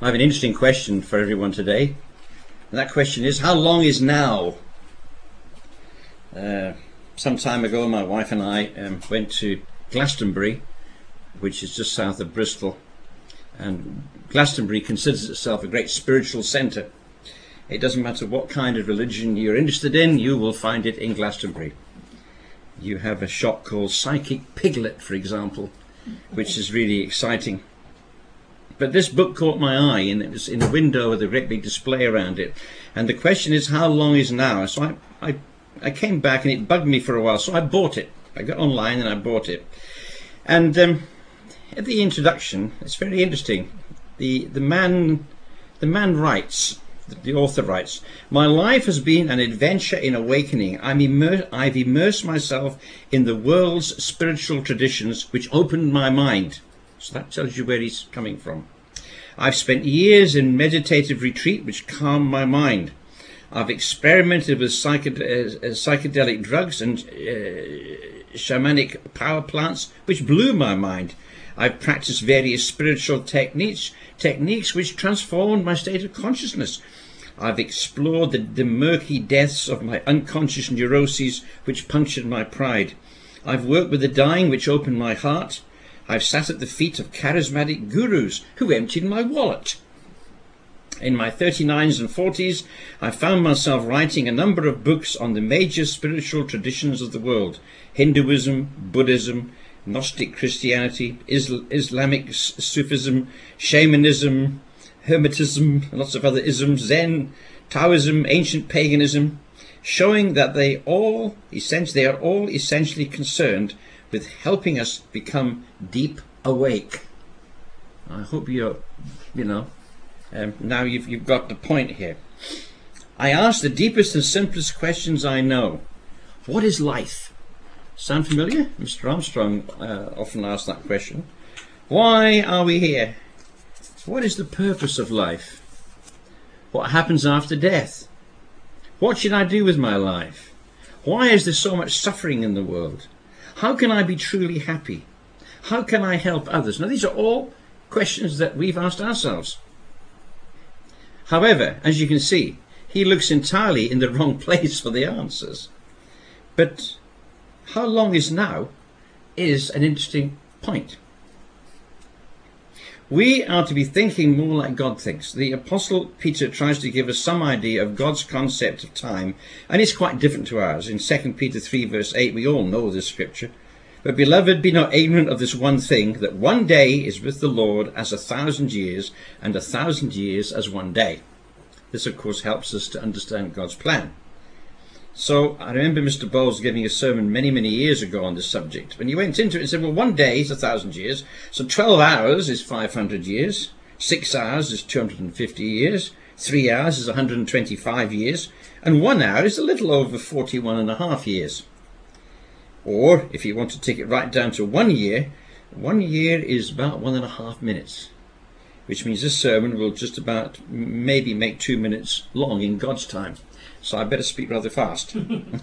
I have an interesting question for everyone today. And that question is, how long is now? Some time ago, my wife and I went to Glastonbury, which is just south of Bristol. And Glastonbury considers itself a great spiritual centre. It doesn't matter what kind of religion you're interested in, you will find it in Glastonbury. You have a shop called Psychic Piglet, for example, which is really exciting. But this book caught my eye, and it was in a window with a great big display around it. And the question is, how long is now? So I came back, and it bugged me for a while, so I bought it. I got online and I bought it. And at the introduction, it's very interesting. The man writes, the author writes, "My life has been an adventure in awakening. I've immersed myself in the world's spiritual traditions, which opened my mind." So that tells you where he's coming from. "I've spent years in meditative retreat, which calmed my mind. I've experimented with psychedelic drugs and shamanic power plants, which blew my mind. I've practiced various spiritual techniques which transformed my state of consciousness. I've explored the murky depths of my unconscious neuroses, which punctured my pride. I've worked with the dying, which opened my heart. I've sat at the feet of charismatic gurus who emptied my wallet. In my 39s and 40s, I found myself writing a number of books on the major spiritual traditions of the world: Hinduism, Buddhism, Gnostic Christianity, Islamic Sufism, shamanism, Hermetism, lots of other isms, Zen, Taoism, ancient paganism, showing that they are all essentially concerned with helping us become deep awake." I hope now you've got the point here. "I ask the deepest and simplest questions I know. What is life?" Sound familiar? Mr. Armstrong often asked that question. Why are we here? What is the purpose of life? What happens after death? What should I do with my life? Why is there so much suffering in the world? How can I be truly happy? How can I help others? Now, these are all questions that we've asked ourselves. However, as you can see, he looks entirely in the wrong place for the answers. But how long is now is an interesting point. We are to be thinking more like God thinks. The Apostle Peter tries to give us some idea of God's concept of time, and it's quite different to ours. In 2 Peter 3 verse 8, we all know this scripture. "But beloved, be not ignorant of this one thing, that one day is with the Lord as 1,000 years, and 1,000 years as one day." This, of course, helps us to understand God's plan. So I remember Mr. Bowles giving a sermon many, many years ago on this subject. When he went into it and said, well, one day is 1,000 years, so 12 hours is 500 years, 6 hours is 250 years, 3 hours is 125 years, and 1 hour is a little over 41.5 years. Or, if you want to take it right down to 1 year is about 1.5 minutes, which means this sermon will just about maybe make 2 minutes long in God's time. So I better speak rather fast.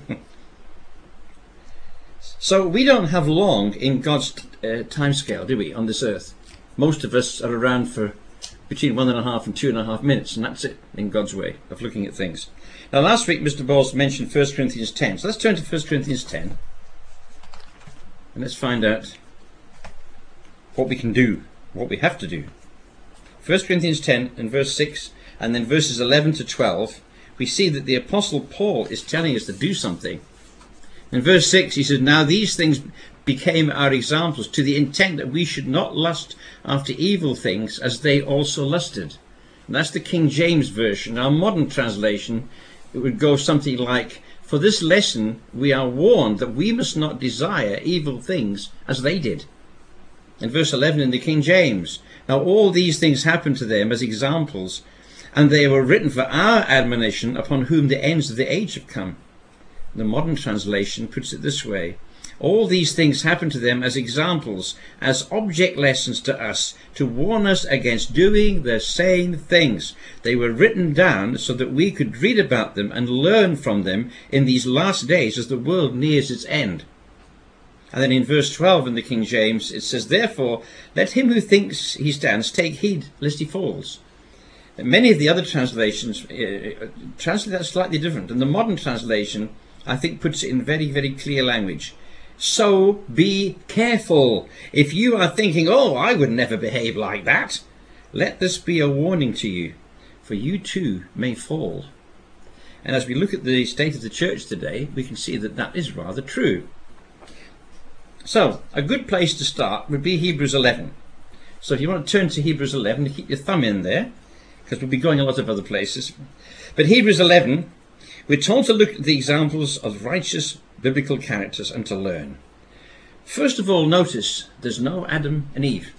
So we don't have long in God's time scale, do we, on this earth? Most of us are around for between 1.5 and 2.5 minutes, and that's it in God's way of looking at things. Now, last week Mr. Bowles mentioned 1 Corinthians 10. So let's turn to 1 Corinthians 10, and let's find out what we can do, what we have to do. 1 Corinthians 10 and verse 6, and then verses 11 to 12, we see that the Apostle Paul is telling us to do something. In verse 6 he says, "Now these things became our examples, to the intent that we should not lust after evil things as they also lusted." And that's the King James Version. Our modern translation, it would go something like, "For this lesson we are warned that we must not desire evil things as they did." In verse 11 in the King James, "Now all these things happened to them as examples, and they were written for our admonition, upon whom the ends of the age have come." The modern translation puts it this way: "All these things happened to them as examples, as object lessons to us, to warn us against doing the same things. They were written down so that we could read about them and learn from them in these last days as the world nears its end." And then in verse 12 in the King James it says, "Therefore let him who thinks he stands take heed lest he falls. Many of the other translations translate that slightly different, and the modern translation, I think, puts it in very, very clear language. So be careful. If you are thinking, oh, I would never behave like that, let this be a warning to you, for you too may fall. And as we look at the state of the church today, we can see that that is rather true. So, a good place to start would be Hebrews 11. So if you want to turn to Hebrews 11, keep your thumb in there, because we'll be going a lot of other places. But Hebrews 11, we're told to look at the examples of righteous biblical characters and to learn. First of all, notice there's no Adam and Eve.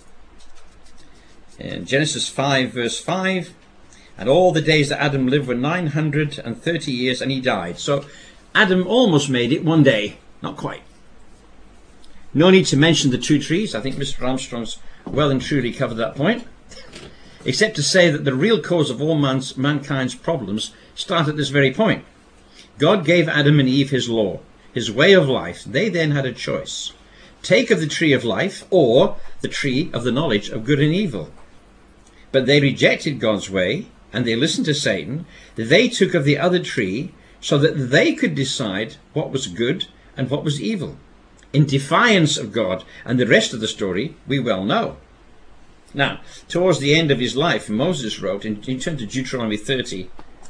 In Genesis 5 verse 5, and all the days that Adam lived were 930 years, and he died. So Adam almost made it one day, not quite. No need to mention the two trees. I think Mr. Armstrong's well and truly covered that point, except to say that the real cause of all mankind's problems start at this very point. God gave Adam and Eve his law, his way of life. They then had a choice. Take of the tree of life or the tree of the knowledge of good and evil. But they rejected God's way and they listened to Satan. They took of the other tree so that they could decide what was good and what was evil, in defiance of God. And the rest of the story we well know. Now, towards the end of his life, Moses wrote, and you turn to Deuteronomy 30.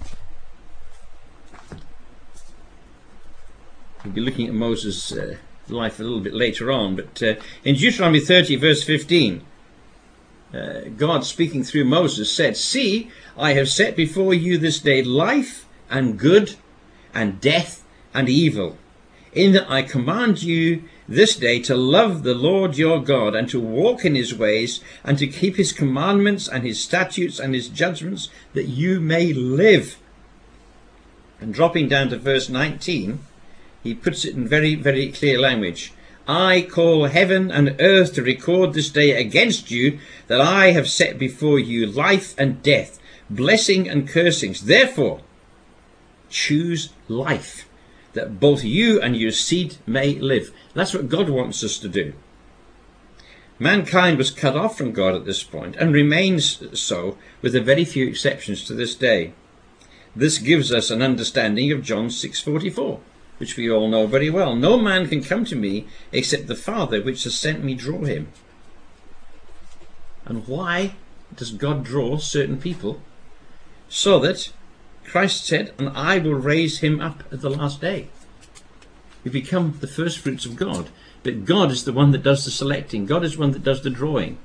We'll be looking at Moses' life a little bit later on, but in Deuteronomy 30 verse 15, God speaking through Moses said, "See, I have set before you this day life and good and death and evil, in that I command you this day to love the Lord your God and to walk in his ways and to keep his commandments and his statutes and his judgments, that you may live." And dropping down to verse 19, he puts it in very, very clear language. "I call heaven and earth to record this day against you, that I have set before you life and death, blessing and cursings. Therefore, choose life, that both you and your seed may live." That's what God wants us to do. Mankind was cut off from God at this point, and remains so, with a very few exceptions to this day. This gives us an understanding of John 6:44. Which we all know very well. "No man can come to me except the Father which has sent me draw him." And why does God draw certain people? So that Christ said, "And I will raise him up at the last day." We become the first fruits of God. But God is the one that does the selecting. God is the one that does the drawing.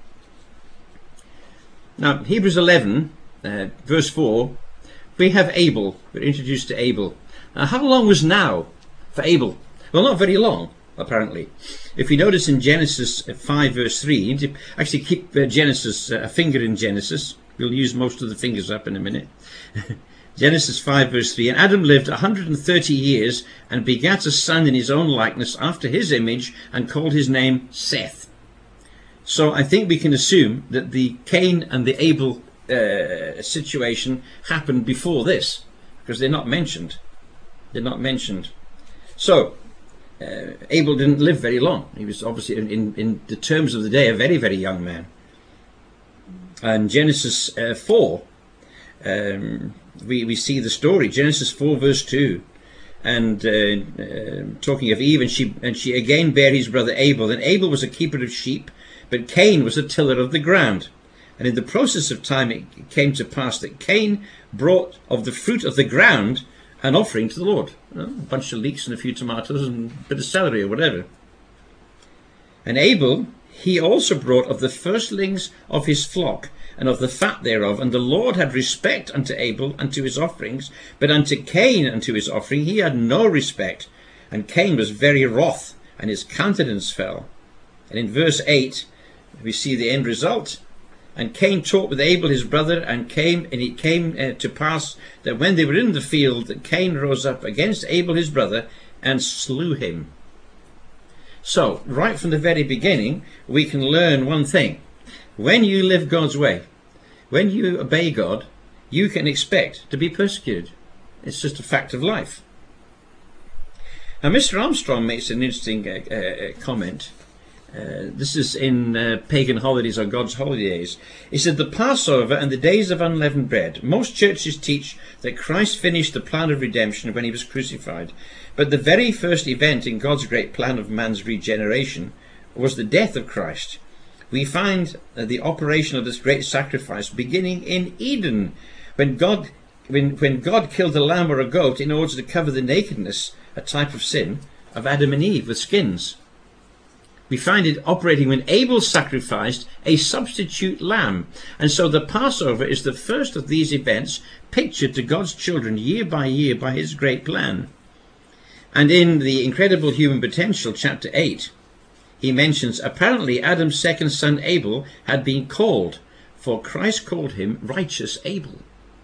Now, Hebrews 11, verse 4, we have Abel. We're introduced to Abel. Now, how long was now for Abel? Well, not very long, apparently. If we notice in Genesis 5 verse 3, to actually keep Genesis, a finger in Genesis, we'll use most of the fingers up in a minute. Genesis 5 verse 3, "And Adam lived 130 years and begat a son in his own likeness after his image, and called his name Seth." So I think we can assume that the Cain and the Abel situation happened before this, because they're not mentioned. They're not mentioned. So Abel didn't live very long. He was obviously, in the terms of the day, a very, very young man. And Genesis 4, we see the story. Genesis 4 verse 2, and talking of Eve, and she again bare his brother Abel. And Abel was a keeper of sheep, but Cain was a tiller of the ground. And in the process of time it came to pass that Cain brought of the fruit of the ground an offering to the Lord. A bunch of leeks and a few tomatoes and a bit of celery or whatever. And Abel, he also brought of the firstlings of his flock and of the fat thereof. And the Lord had respect unto Abel and to his offerings, but unto Cain and to his offering he had no respect. And Cain was very wroth, and his countenance fell. And in verse 8 we see the end result. "And Cain talked with Abel his brother, and it came to pass that when they were in the field, that Cain rose up against Abel his brother and slew him." So, right from the very beginning, we can learn one thing. When you live God's way, when you obey God, you can expect to be persecuted. It's just a fact of life. Now, Mr. Armstrong makes an interesting comment. This is in pagan holidays or God's holidays. He said the Passover and the days of unleavened bread. Most churches teach that Christ finished the plan of redemption when he was crucified. But the very first event in God's great plan of man's regeneration was the death of Christ. We find the operation of this great sacrifice beginning in Eden, when God killed a lamb or a goat in order to cover the nakedness, a type of sin, of Adam and Eve with skins. We find it operating when Abel sacrificed a substitute lamb. And so the Passover is the first of these events pictured to God's children year by year by his great plan. And in The Incredible Human Potential, chapter 8, he mentions apparently Adam's second son Abel had been called, for Christ called him righteous Abel.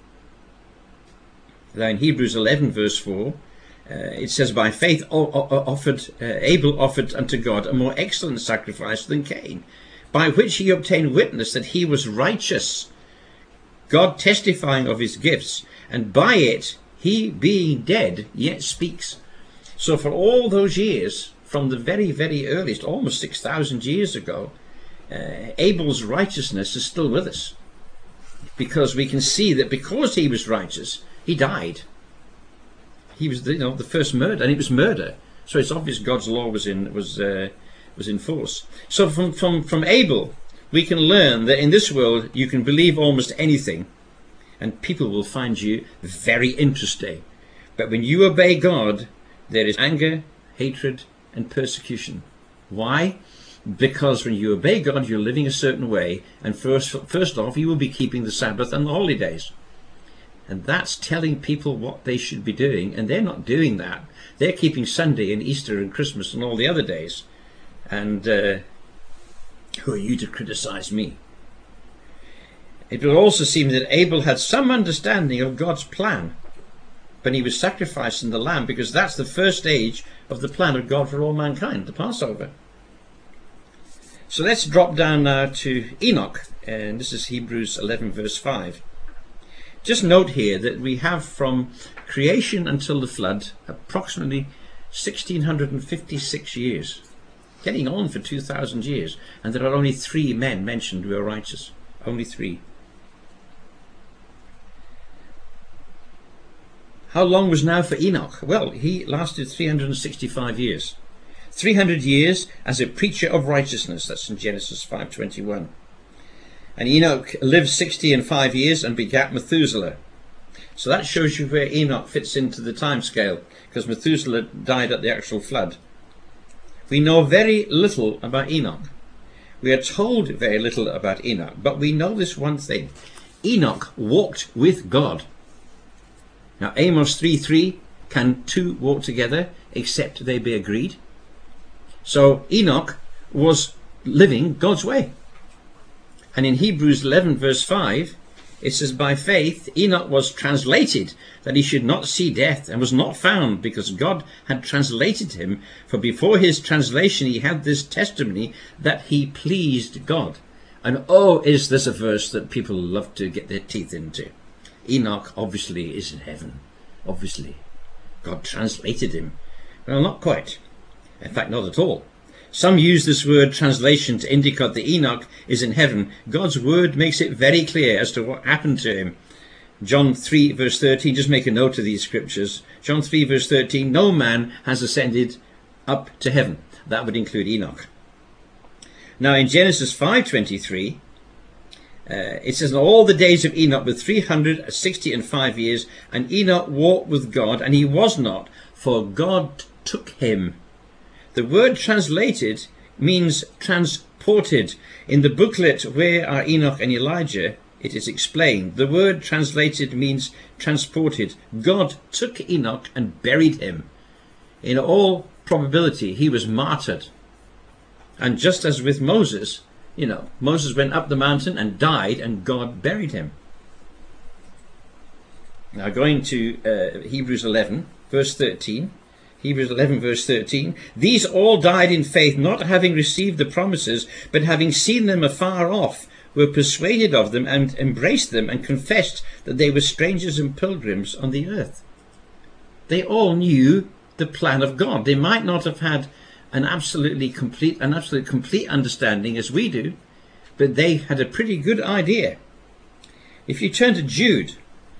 Now in Hebrews 11 verse 4, it says, by faith Abel offered unto God a more excellent sacrifice than Cain, by which he obtained witness that he was righteous, God testifying of his gifts, and by it he, being dead, yet speaks. So for all those years, from the very, very earliest, almost 6,000 years ago, Abel's righteousness is still with us, because we can see that because he was righteous, he died. He was, the first murder, and it was murder. So it's obvious God's law was in force. So from Abel, we can learn that in this world you can believe almost anything, and people will find you very interesting. But when you obey God, there is anger, hatred, and persecution. Why? Because when you obey God, you're living a certain way, and first off, you will be keeping the Sabbath and the holidays. And that's telling people what they should be doing, and they're not doing that. They're keeping Sunday and Easter and Christmas and all the other days. And who are you to criticize me? It will also seem that Abel had some understanding of God's plan when he was sacrificing the lamb, because that's the first stage of the plan of God for all mankind, the Passover. So let's drop down now to Enoch, and this is Hebrews 11 verse 5. Just note here that we have from creation until the flood approximately 1656 years, getting on for 2,000 years, and there are only 3 men mentioned who are righteous. Only 3. How long was now for Enoch? Well, he lasted 365 years. 300 years as a preacher of righteousness. That's in Genesis 5:21. And Enoch lived 65 years and begat Methuselah. So that shows you where Enoch fits into the time scale, because Methuselah died at the actual flood. We know very little about Enoch. We are told very little about Enoch, but we know this one thing. Enoch walked with God. Now Amos 3:3, can 2 walk together except they be agreed? So Enoch was living God's way. And in Hebrews 11 verse 5, it says, by faith Enoch was translated, that he should not see death, and was not found, because God had translated him. For before his translation he had this testimony, that he pleased God. And oh, is this a verse that people love to get their teeth into. Enoch obviously is in heaven. Obviously. God translated him. Well, not quite. In fact, not at all. Some use this word translation to indicate that Enoch is in heaven. God's word makes it very clear as to what happened to him. John 3 verse 13, just make a note of these scriptures. John 3 verse 13, no man has ascended up to heaven. That would include Enoch. Now in Genesis 5:23, it says, all the days of Enoch were 365 years, and Enoch walked with God, and he was not, for God took him. The word translated means transported. In the booklet, Where Are Enoch and Elijah?, it is explained. The word translated means transported. God took Enoch and buried him. In all probability, he was martyred. And just as with Moses, Moses went up the mountain and died, and God buried him. Now going to Hebrews 11, verse 13. Hebrews 11 verse 13, these all died in faith, not having received the promises, but having seen them afar off, were persuaded of them, and embraced them, and confessed that they were strangers and pilgrims on the earth. They all knew the plan of God. They might not have had an absolute complete understanding as we do, but they had a pretty good idea. If you turn to Jude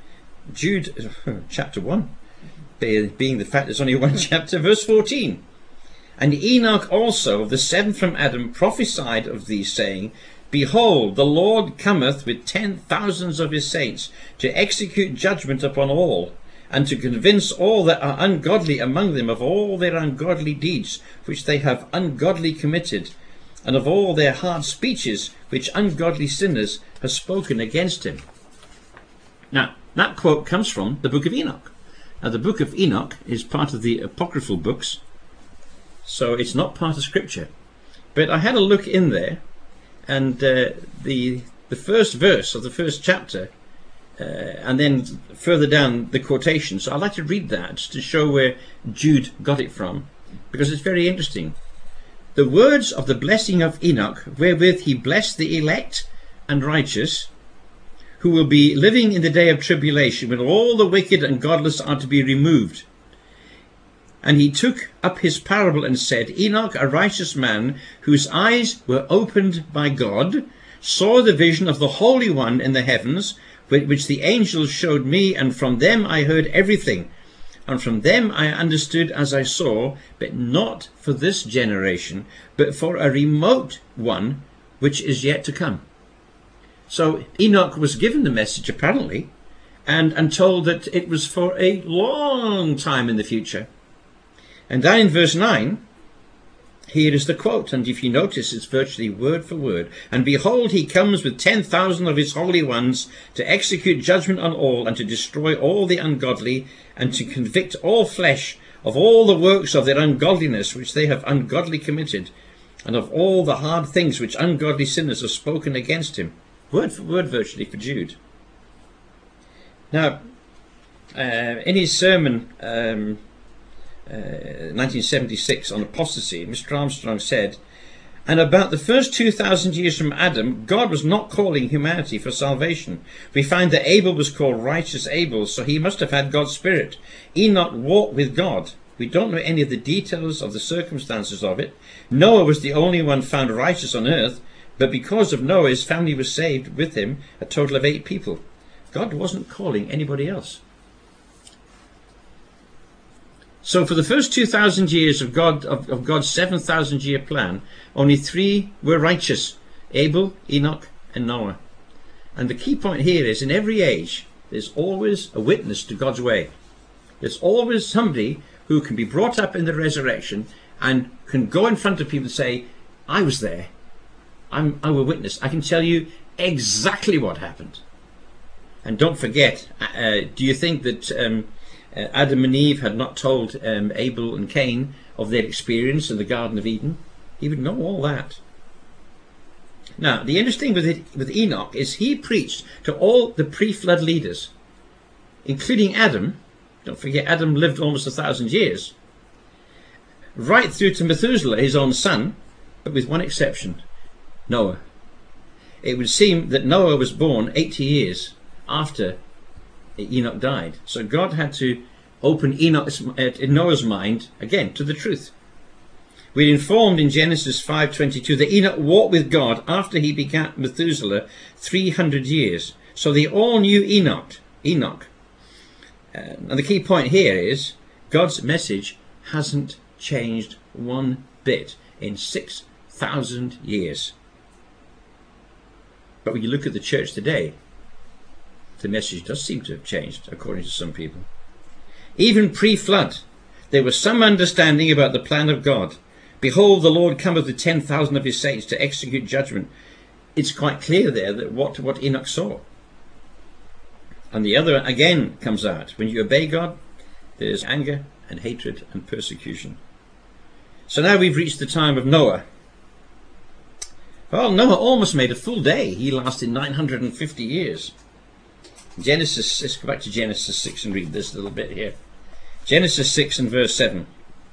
chapter 1, being the fact there's only one chapter, verse 14. And Enoch also, of the seventh from Adam, prophesied of these, saying, Behold, the Lord cometh with 10,000s of his saints, to execute judgment upon all, and to convince all that are ungodly among them of all their ungodly deeds which they have ungodly committed, and of all their hard speeches which ungodly sinners have spoken against him. Now, that quote comes from the book of Enoch. Now, the book of Enoch is part of the apocryphal books, so it's not part of Scripture. But I had a look in there, and the first verse of the first chapter, and then further down the quotation. So I'd like to read that to show where Jude got it from, because it's very interesting. The words of the blessing of Enoch, wherewith he blessed the elect and righteous, who will be living in the day of tribulation, when all the wicked and godless are to be removed. And he took up his parable and said, Enoch, a righteous man, whose eyes were opened by God, saw the vision of the Holy One in the heavens, which the angels showed me, and from them I heard everything. And from them I understood as I saw, but not for this generation, but for a remote one, which is yet to come. So Enoch was given the message, apparently, and told that it was for a long time in the future. And down in verse 9, here is the quote, and if you notice, it's virtually word for word. And behold, he comes with 10,000 of his holy ones, to execute judgment on all, and to destroy all the ungodly, and to convict all flesh of all the works of their ungodliness which they have ungodly committed, and of all the hard things which ungodly sinners have spoken against him. Word for word, virtually, for Jude. Now, in his sermon, 1976, on apostasy, Mr. Armstrong said, and about the first 2,000 years from Adam, God was not calling humanity for salvation. We find that Abel was called righteous Abel, so he must have had God's spirit. Enoch walked with God. We don't know any of the details of the circumstances of it. Noah was the only one found righteous on earth, but because of Noah, his family was saved with him, a total of 8 people. God wasn't calling anybody else. So for the first 2,000 years of God's 7,000-year plan, only 3 were righteous: Abel, Enoch, and Noah. And the key point here is, in every age, there's always a witness to God's way. There's always somebody who can be brought up in the resurrection and can go in front of people and say, I was there. I'm a witness. I can tell you exactly what happened. And don't forget, do you think that Adam and Eve had not told Abel and Cain of their experience in the Garden of Eden? He would know all that. Now, the interesting thing with Enoch is he preached to all the pre-flood leaders, including Adam. Don't forget, Adam lived almost 1,000 years. Right through to Methuselah, his own son, but with one exception: Noah. It would seem that Noah was born 80 years after Enoch died. So God had to open Noah's mind again to the truth. We're informed in Genesis 5:22 that Enoch walked with God after he begat Methuselah 300 years. So they all knew Enoch. And the key point here is God's message hasn't changed one bit in 6,000 years. But when you look at the church today, the message does seem to have changed, according to some people. Even pre-flood, there was some understanding about the plan of God. Behold, the Lord cometh with 10,000 of his saints to execute judgment. It's quite clear there that what Enoch saw. And the other again comes out. When you obey God, there's anger and hatred and persecution. So now we've reached the time of Noah. Well, Noah almost made a full day. He lasted 950 years. Let's go back to Genesis 6 and read this a little bit here. Genesis 6 and verse 7.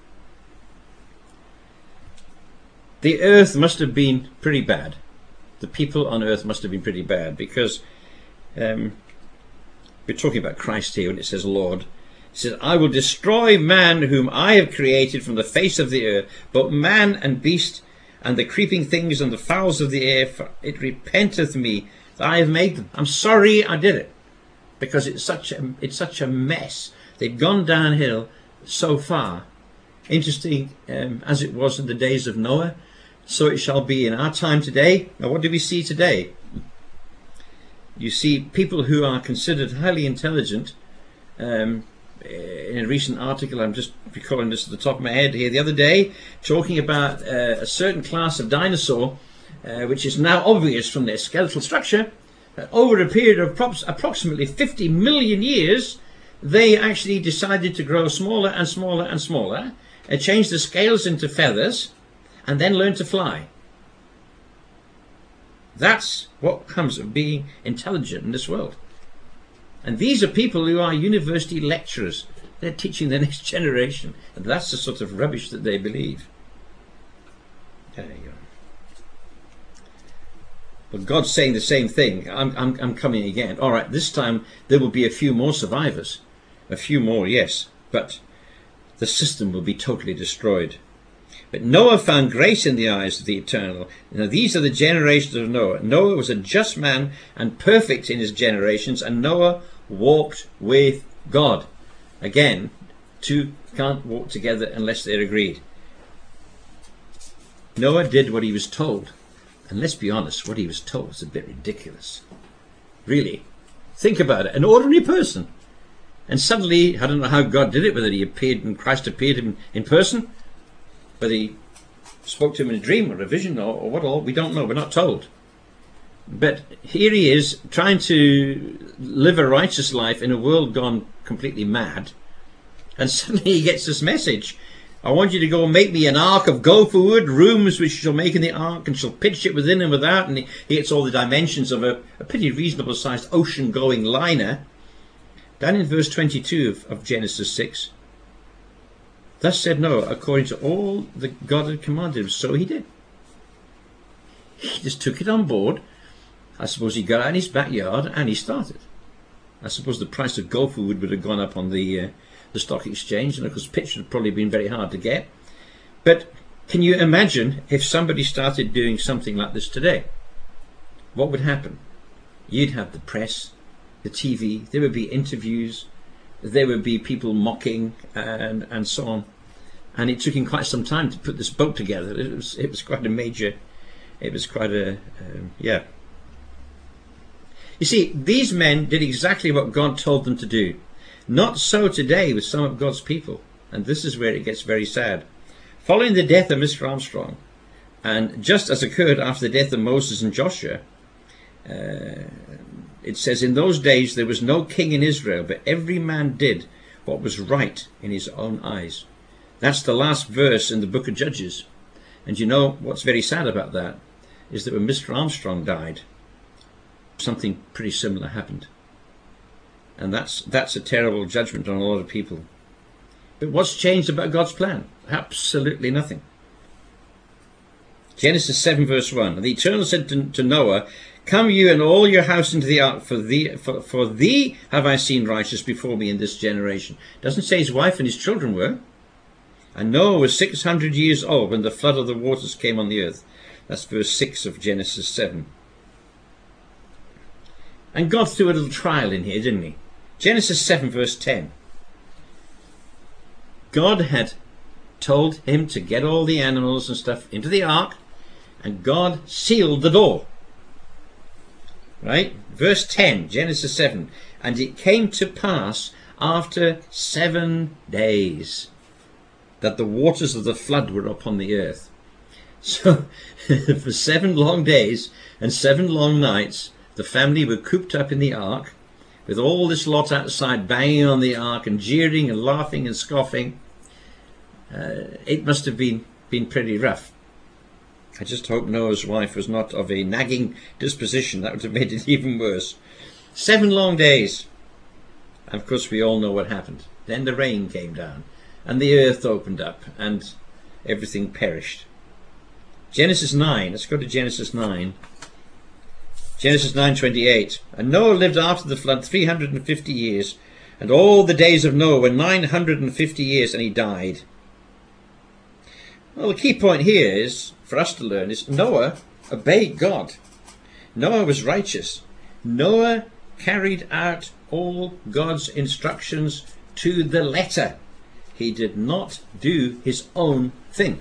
The earth must have been pretty bad. The people on earth must have been pretty bad, because we're talking about Christ here when it says Lord. It He says, I will destroy man whom I have created from the face of the earth, both man and beast, and the creeping things and the fowls of the air, for it repenteth me that I have made them. I'm sorry I did it, because it's such a mess. They've gone downhill so far. Interesting, as it was in the days of Noah, so it shall be in our time today. Now, what do we see today? You see people who are considered highly intelligent. In a recent article, I'm just recalling this at the top of my head here, the other day, talking about a certain class of dinosaur, which is now obvious from their skeletal structure, over a period of approximately 50 million years, they actually decided to grow smaller and smaller and smaller, change the scales into feathers, and then learn to fly. That's what comes of being intelligent in this world. And these are people who are university lecturers. They're teaching the next generation. And that's the sort of rubbish that they believe. There you go. But God's saying the same thing. I'm coming again. All right, this time there will be a few more survivors. A few more, yes. But the system will be totally destroyed. But Noah found grace in the eyes of the Eternal. Now, these are the generations of Noah. Noah was a just man and perfect in his generations, and Noah walked with God. Again, two can't walk together unless they're agreed. Noah did what he was told. And let's be honest, what he was told was a bit ridiculous. Really. Think about it. An ordinary person. And suddenly, I don't know how God did it, whether he appeared and Christ appeared him in person, whether he spoke to him in a dream or a vision or what all, we don't know, we're not told. But here he is trying to live a righteous life in a world gone completely mad, and suddenly he gets this message. I want you to go and make me an ark of gopher wood, rooms which shall make in the ark, and shall pitch it within and without. And he gets all the dimensions of a pretty reasonable sized ocean going liner. Down in verse 22 of Genesis 6. Thus said Noah, according to all that God had commanded him, so he did. He just took it on board. I suppose he got out in his backyard and he started. I suppose the price of gopher wood would have gone up on the stock exchange, and of course pitch would have probably been very hard to get. But can you imagine if somebody started doing something like this today? What would happen? You'd have the press, the TV, there would be interviews, there would be people mocking and so on. And it took him quite some time to put this boat together. It was quite a major, it was quite a, yeah. You see, these men did exactly what God told them to do. Not so today with some of God's people. And this is where it gets very sad. Following the death of Mr. Armstrong, and just as occurred after the death of Moses and Joshua, it says, in those days there was no king in Israel, but every man did what was right in his own eyes. That's the last verse in the book of Judges. And you know what's very sad about that is that when Mr. Armstrong died, something pretty similar happened. And that's a terrible judgment on a lot of people. But what's changed about God's plan? Absolutely nothing. Genesis 7 verse 1. And the Eternal said to Noah, come you and all your house into the ark, for thee have I seen righteous before me in this generation. Doesn't say his wife and his children were. And Noah was 600 years old when the flood of the waters came on the earth. That's verse 6 of Genesis 7. And God threw a little trial in here, didn't he? Genesis 7 verse 10. God had told him to get all the animals and stuff into the ark, and God sealed the door. Right? Verse 10, Genesis 7. And it came to pass after 7 days that the waters of the flood were upon the earth. So for 7 long days and 7 long nights, the family were cooped up in the ark, with all this lot outside banging on the ark and jeering and laughing and scoffing. It must have been pretty rough. I just hope Noah's wife was not of a nagging disposition. That would have made it even worse. 7 long days. And of course we all know what happened. Then the rain came down and the earth opened up and everything perished. Genesis 9. Let's go to Genesis 9. Genesis 9:28. And Noah lived after the flood 350 years, And all the days of Noah were 950 years, and he died. Well, the key point here is, for us to learn, is Noah obeyed God. Noah was righteous. Noah carried out all God's instructions to the letter. He did not do his own thing.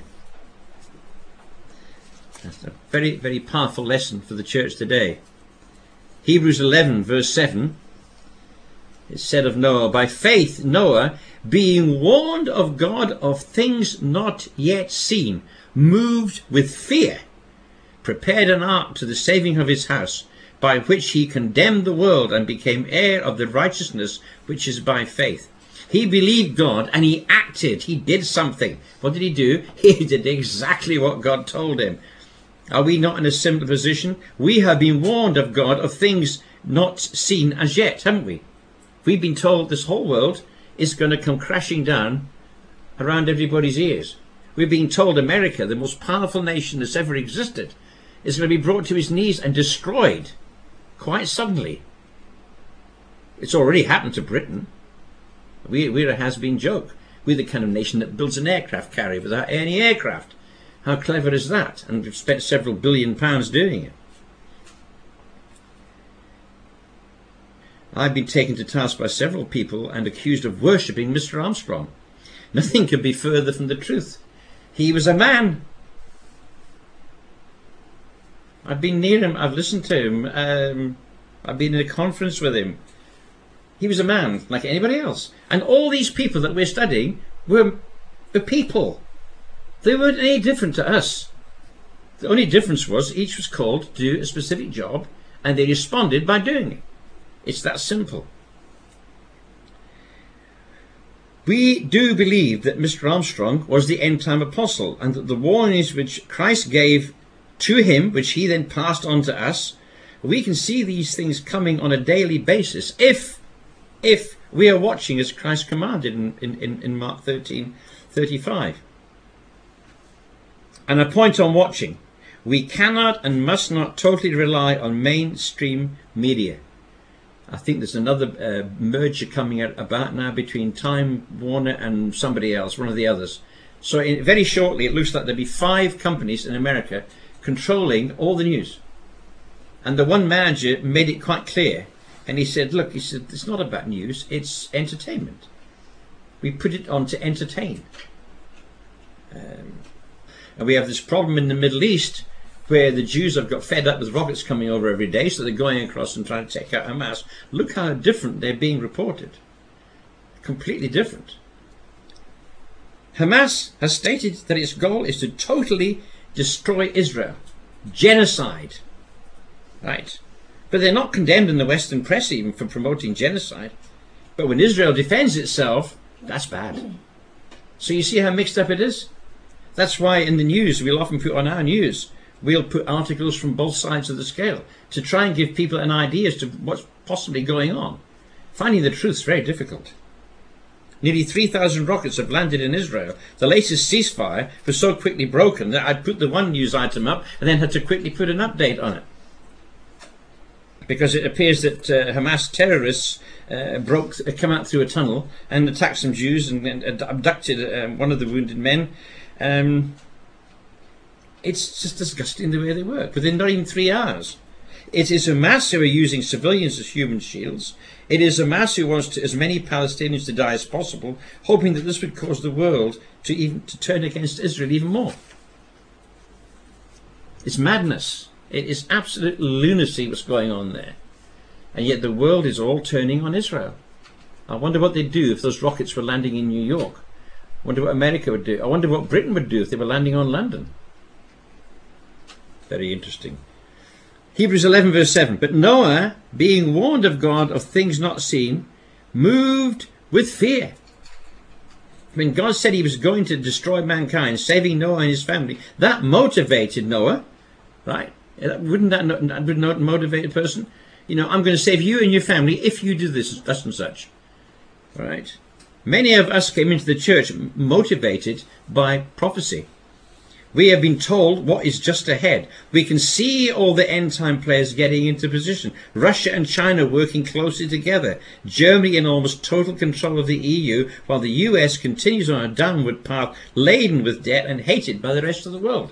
That's a very, very powerful lesson for the church today. Hebrews 11 verse 7, it said of Noah, by faith Noah, being warned of God of things not yet seen, moved with fear, prepared an ark to the saving of his house, by which he condemned the world and became heir of the righteousness which is by faith. He believed God and he acted. He did something. What did he do? He did exactly what God told him. Are we not in a similar position? We have been warned of God of things not seen as yet, haven't we? We've been told this whole world is going to come crashing down around everybody's ears. We've been told America, the most powerful nation that's ever existed, is going to be brought to its knees and destroyed quite suddenly. It's already happened to Britain. We're a has-been joke. We're the kind of nation that builds an aircraft carrier without any aircraft. How clever is that? And we've spent several £billion doing it. I've been taken to task by several people and accused of worshipping Mr. Armstrong. Nothing could be further from the truth. He was a man. I've been near him. I've listened to him. I've been in a conference with him. He was a man like anybody else. And all these people that we're studying were people. They weren't any different to us. The only difference was each was called to do a specific job and they responded by doing it. It's that simple. We do believe that Mr. Armstrong was the end-time apostle and that the warnings which Christ gave to him, which he then passed on to us, we can see these things coming on a daily basis if we are watching as Christ commanded in Mark 13:35. And a point on watching. We cannot and must not totally rely on mainstream media. I think there's another merger coming out about now between Time Warner and somebody else, one of the others. So very shortly it looks like there'll be 5 companies in America controlling all the news. And the one manager made it quite clear. And he said, look, it's not about news, it's entertainment. We put it on to entertain. And we have this problem in the Middle East where the Jews have got fed up with rockets coming over every day, so they're going across and trying to take out Hamas. Look how different they're being reported. Completely different. Hamas has stated that its goal is to totally destroy Israel. Genocide. Right. But they're not condemned in the Western press even for promoting genocide. But when Israel defends itself, that's bad. So you see how mixed up it is? That's why in the news, we'll often put on our news, we'll put articles from both sides of the scale to try and give people an idea as to what's possibly going on. Finding the truth is very difficult. Nearly 3,000 rockets have landed in Israel. The latest ceasefire was so quickly broken that I'd put the one news item up and then had to quickly put an update on it. Because it appears that Hamas terrorists come out through a tunnel and attacked some Jews and abducted one of the wounded men. It's just disgusting the way they work. Within not even 3 hours. It is Hamas who are using civilians as human shields. It is Hamas who wants as many Palestinians to die as possible, hoping that this would cause the world to turn against Israel even more. It's madness. It is absolute lunacy what's going on there. And yet the world is all turning on Israel. I wonder what they'd do if those rockets were landing in New York. I wonder what America would do. I wonder what Britain would do if they were landing on London. Very interesting. Hebrews 11 verse 7. But Noah, being warned of God of things not seen, moved with fear. When God said he was going to destroy mankind, saving Noah and his family, that motivated Noah, right? Wouldn't that not motivate a person? You know, I'm going to save you and your family if you do this, such and such. Right? Many of us came into the church motivated by prophecy. We have been told what is just ahead. We can see all the end-time players getting into position. Russia and China working closely together. Germany in almost total control of the EU, while the US continues on a downward path, laden with debt and hated by the rest of the world.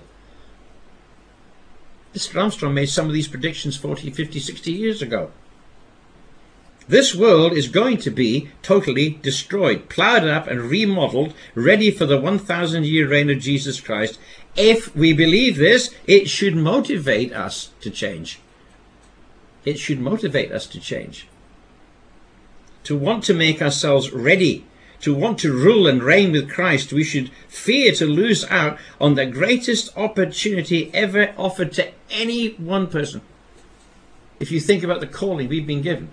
Mr. Armstrong made some of these predictions 40, 50, 60 years ago. This world is going to be totally destroyed, ploughed up and remodeled, ready for the 1,000-year reign of Jesus Christ. If we believe this, it should motivate us to change. It should motivate us to change. To want to make ourselves ready, to want to rule and reign with Christ, we should fear to lose out on the greatest opportunity ever offered to any one person. If you think about the calling we've been given.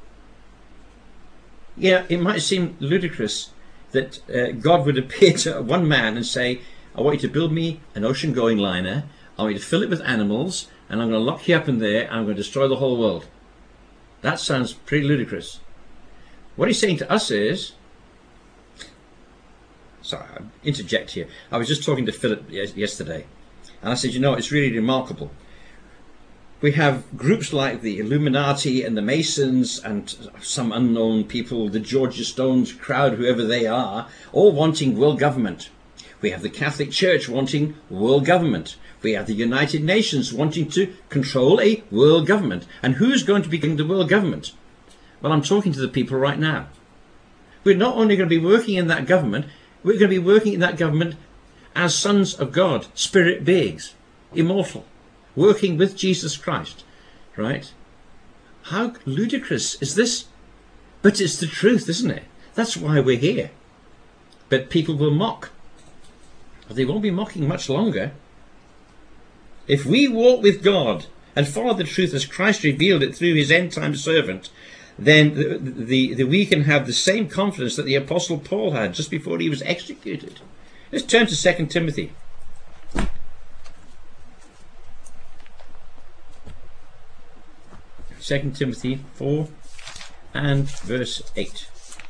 Yeah, it might seem ludicrous that God would appear to one man and say, I want you to build me an ocean-going liner, I want you to fill it with animals, and I'm going to lock you up in there, and I'm going to destroy the whole world. That sounds pretty ludicrous. What he's saying to us is, sorry, I'll interject here. I was just talking to Philip yesterday, and I said, you know, it's really remarkable. We have groups like the Illuminati and the Masons and some unknown people, the Georgia Stones crowd, whoever they are, all wanting world government. We have the Catholic Church wanting world government. We have the United Nations wanting to control a world government. And who's going to be the world government? Well, I'm talking to the people right now. We're not only going to be working in that government, we're going to be working in that government as sons of God, spirit beings, immortal, working with Jesus Christ, right? How ludicrous is this? But it's the truth, isn't it? That's why we're here. But people will mock. They won't be mocking much longer. If we walk with God and follow the truth as Christ revealed it through his end-time servant, then we can have the same confidence that the Apostle Paul had just before he was executed. Let's turn to 2 Timothy. 2 Timothy 4 and verse 8.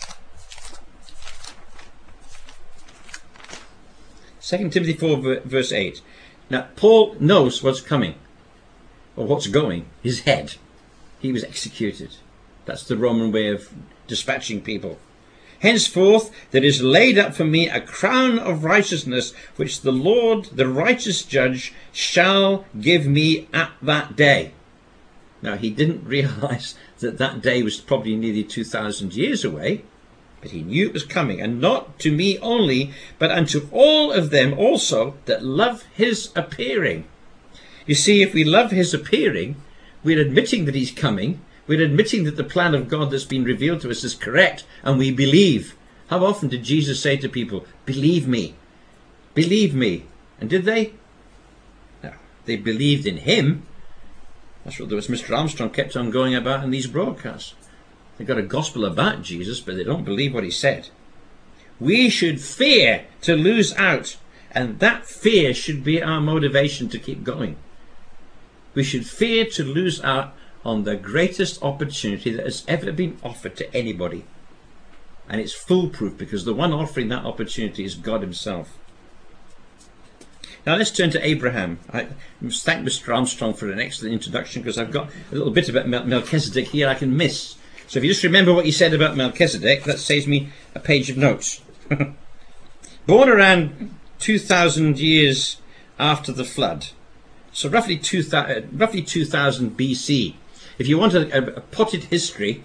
2 Timothy 4 verse 8. Now, Paul knows what's coming, or what's going, his head. He was executed. That's the Roman way of dispatching people. Henceforth there is laid up for me a crown of righteousness, which the Lord, the righteous judge, shall give me at that day. Now, he didn't realize that that day was probably nearly 2,000 years away, but he knew it was coming, and not to me only, but unto all of them also that love his appearing. You see, if we love his appearing, we're admitting that he's coming, we're admitting that the plan of God that's been revealed to us is correct, and we believe. How often did Jesus say to people, believe me, believe me? And did they? No, they believed in him. That's what Mr. Armstrong kept on going about in these broadcasts. They've got a gospel about Jesus, but they don't believe what he said. We should fear to lose out, and that fear should be our motivation to keep going. We should fear to lose out on the greatest opportunity that has ever been offered to anybody. And it's foolproof, because the one offering that opportunity is God himself. Now let's turn to Abraham. I must thank Mr. Armstrong for an excellent introduction, because I've got a little bit about Melchizedek here I can miss. So if you just remember what he said about Melchizedek, that saves me a page of notes. Born around 2,000 years after the flood, so roughly 2000 BC. If you want a potted history,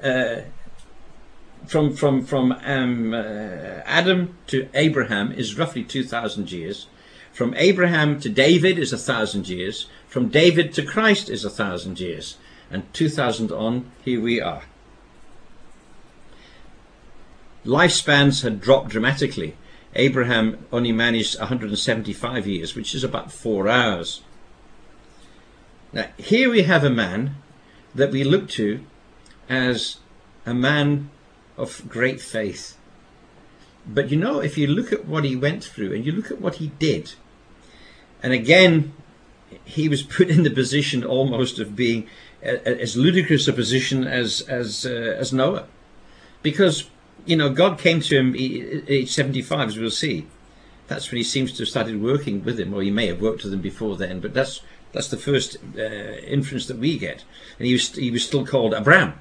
from Adam to Abraham is roughly 2,000 years. From Abraham to David is 1,000 years. From David to Christ is 1,000 years. And 2,000 on, here we are. Lifespans had dropped dramatically. Abraham only managed 175 years, which is about 4 hours. Now, here we have a man that we look to as a man of great faith. But you know, if you look at what he went through and you look at what he did, and again, he was put in the position almost of being as ludicrous a position as Noah, because you know God came to him at age 75, as we'll see. That's when he seems to have started working with him, or he may have worked with him before then, but that's the first inference that we get. And he was still called Abram.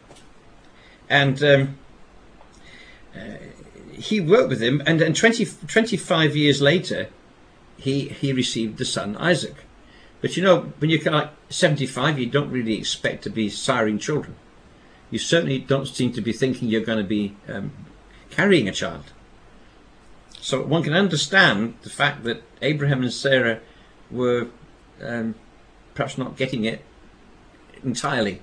And he worked with him, and 25 years later, he received the son Isaac. But you know, when you're like 75, you don't really expect to be siring children. You certainly don't seem to be thinking you're going to be carrying a child. So one can understand the fact that Abraham and Sarah were perhaps not getting it entirely.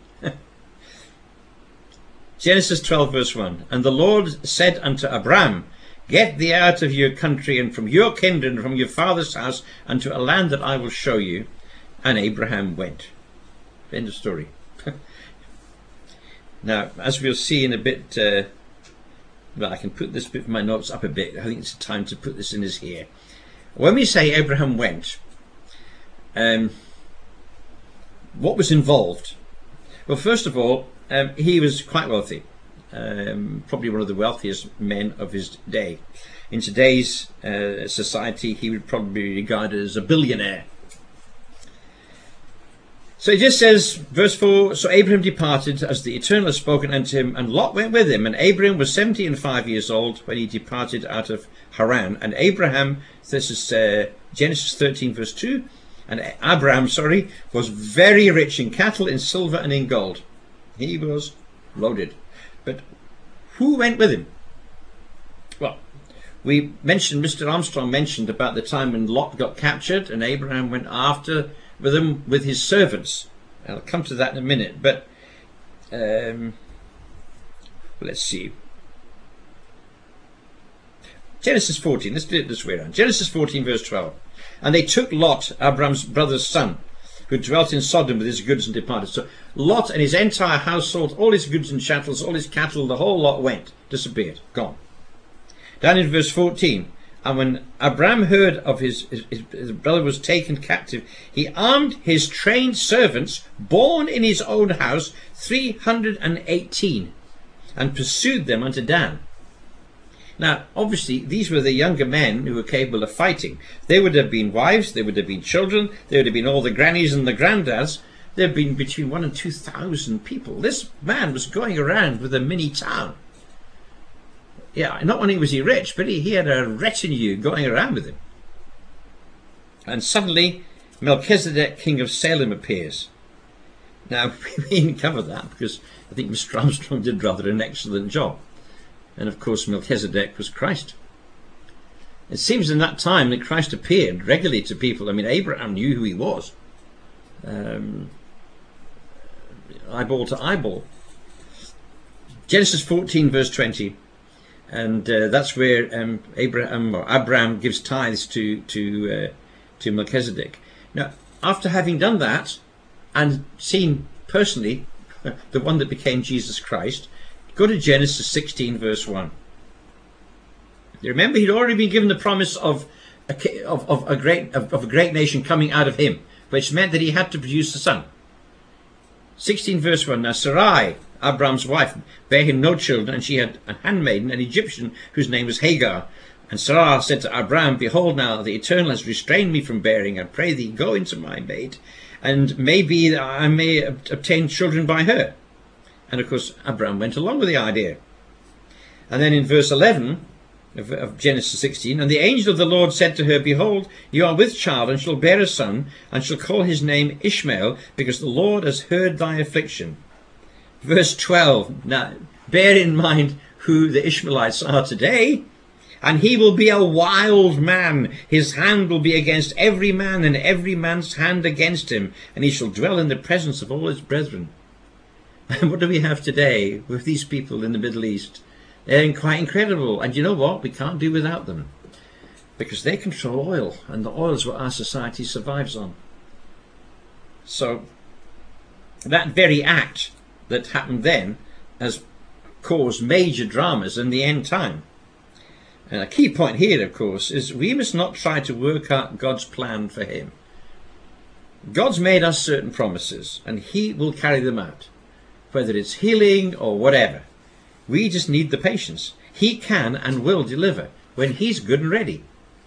Genesis 12 verse 1. And the Lord said unto Abram, Get thee out of your country and from your kindred and from your father's house unto a land that I will show you. And Abraham went. End of story. Now, as we'll see in a bit, well, I can put this bit of my notes up a bit. I think it's time to put this in as here. When we say Abraham went, what was involved? Well, first of all, he was quite wealthy, probably one of the wealthiest men of his day. In today's society, he would probably be regarded as a billionaire. So it just says, verse 4, So Abraham departed as the Eternal had spoken unto him, and Lot went with him. And Abraham was 75 years old when he departed out of Haran. And Abraham, this is Genesis 13 verse 2, and Abraham, was very rich in cattle, in silver, and in gold. He was loaded. But who went with him? Well, we mentioned, Mr. Armstrong mentioned about the time when Lot got captured, and Abraham went after with him with his servants. I'll come to that in a minute, but let's see. Genesis 14, let's do it this way around. Genesis 14 verse 12. And they took Lot, Abraham's brother's son, who dwelt in Sodom with his goods, and departed. So Lot and his entire household, all his goods and chattels, all his cattle, the whole lot went, disappeared, gone. Down in verse 14. And when Abram heard of his brother was taken captive, he armed his trained servants, born in his own house, 318, and pursued them unto Dan. Now, obviously, these were the younger men who were capable of fighting. They would have been wives, they would have been children, they would have been all the grannies and the granddads. There had been between 1,000 and 2,000 people. This man was going around with a mini town. Yeah, not only was he rich, but he had a retinue going around with him. And suddenly, Melchizedek, king of Salem, appears. Now, we didn't cover that because I think Mr. Armstrong did rather an excellent job. And of course, Melchizedek was Christ. It seems in that time that Christ appeared regularly to people. I mean, Abraham knew who he was. Eyeball to eyeball. Genesis 14 verse 20. And that's where Abraham gives tithes to Melchizedek. Now, after having done that and seen personally the one that became Jesus Christ, go to Genesis 16 verse 1. You remember, he'd already been given the promise of a great nation coming out of him, which meant that he had to produce a son. 16 verse 1. Now Sarai, Abram's wife, bare him no children, and she had a handmaiden, an Egyptian, whose name was Hagar. And Sarah said to Abram, Behold, now the Eternal has restrained me from bearing. I pray thee, go into my maid, and maybe I may obtain children by her. And of course, Abram went along with the idea. And then in verse 11 of Genesis 16, And the angel of the Lord said to her, Behold, you are with child, and shall bear a son, and shall call his name Ishmael, because the Lord has heard thy affliction. Verse 12, now bear in mind who the Ishmaelites are today. And he will be a wild man. His hand will be against every man, and every man's hand against him. And he shall dwell in the presence of all his brethren. And what do we have today with these people in the Middle East? They're quite incredible. And you know what? We can't do without them. Because they control oil. And the oil is what our society survives on. So that very act that happened then has caused major dramas in the end time. And a key point here, of course, is we must not try to work out God's plan for him. God's made us certain promises, and he will carry them out, whether it's healing or whatever. We just need the patience. He can and will deliver when he's good and ready.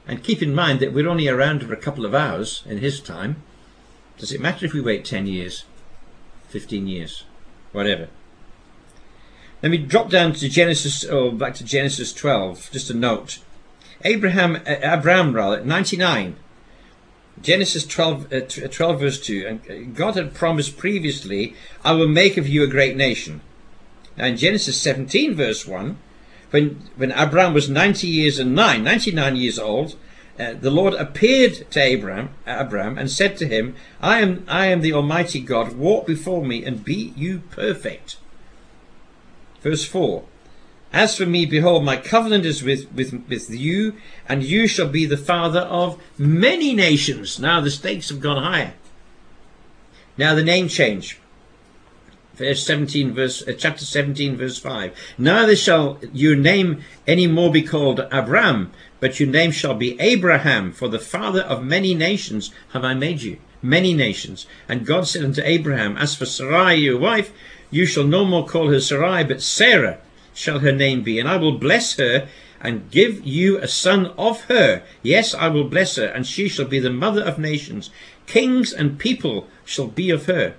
And keep in mind that we're only around for a couple of hours in his time. Does it matter if we wait 10 years, 15 years, whatever? Let me drop down to Genesis, or back to Genesis 12, just a note. Abraham, 99. Genesis 12 verse 2. And God had promised previously, I will make of you a great nation. Now in Genesis 17 verse 1, when Abraham was 99 years old, the Lord appeared to Abraham and said to him, I am the Almighty God, walk before me and be you perfect. Verse 4, as for me, behold, my covenant is with you, and you shall be the father of many nations. Now the stakes have gone higher. Now the name change. Chapter 17 verse 5. Neither shall your name any more be called Abram, but your name shall be Abraham, for the father of many nations have I made you. Many nations. And God said unto Abraham, as for Sarai your wife, you shall no more call her Sarai, but Sarah shall her name be, and I will bless her and give you a son of her. Yes, I will bless her, and she shall be the mother of nations. Kings and people shall be of her.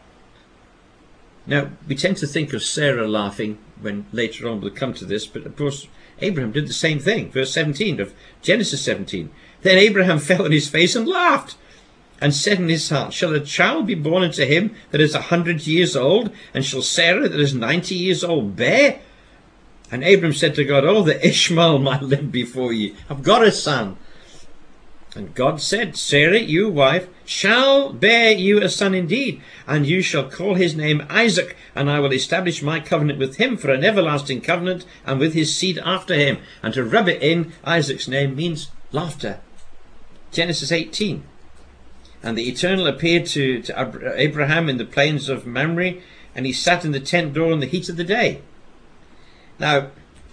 Now, we tend to think of Sarah laughing when later on we'll come to this, but of course Abraham did the same thing. Verse 17 of Genesis 17. Then Abraham fell on his face and laughed, and said in his heart, shall a child be born unto him that is 100 years old, and shall Sarah that is 90 years old bear? And Abraham said to God, oh, that Ishmael might live before you. I've got a son. And God said, Sarah, your wife, shall bear you a son indeed, and you shall call his name Isaac, and I will establish my covenant with him for an everlasting covenant, and with his seed after him. And to rub it in, Isaac's name means laughter. Genesis 18. And the Eternal appeared to Abraham in the plains of Mamre, and he sat in the tent door in the heat of the day. Now,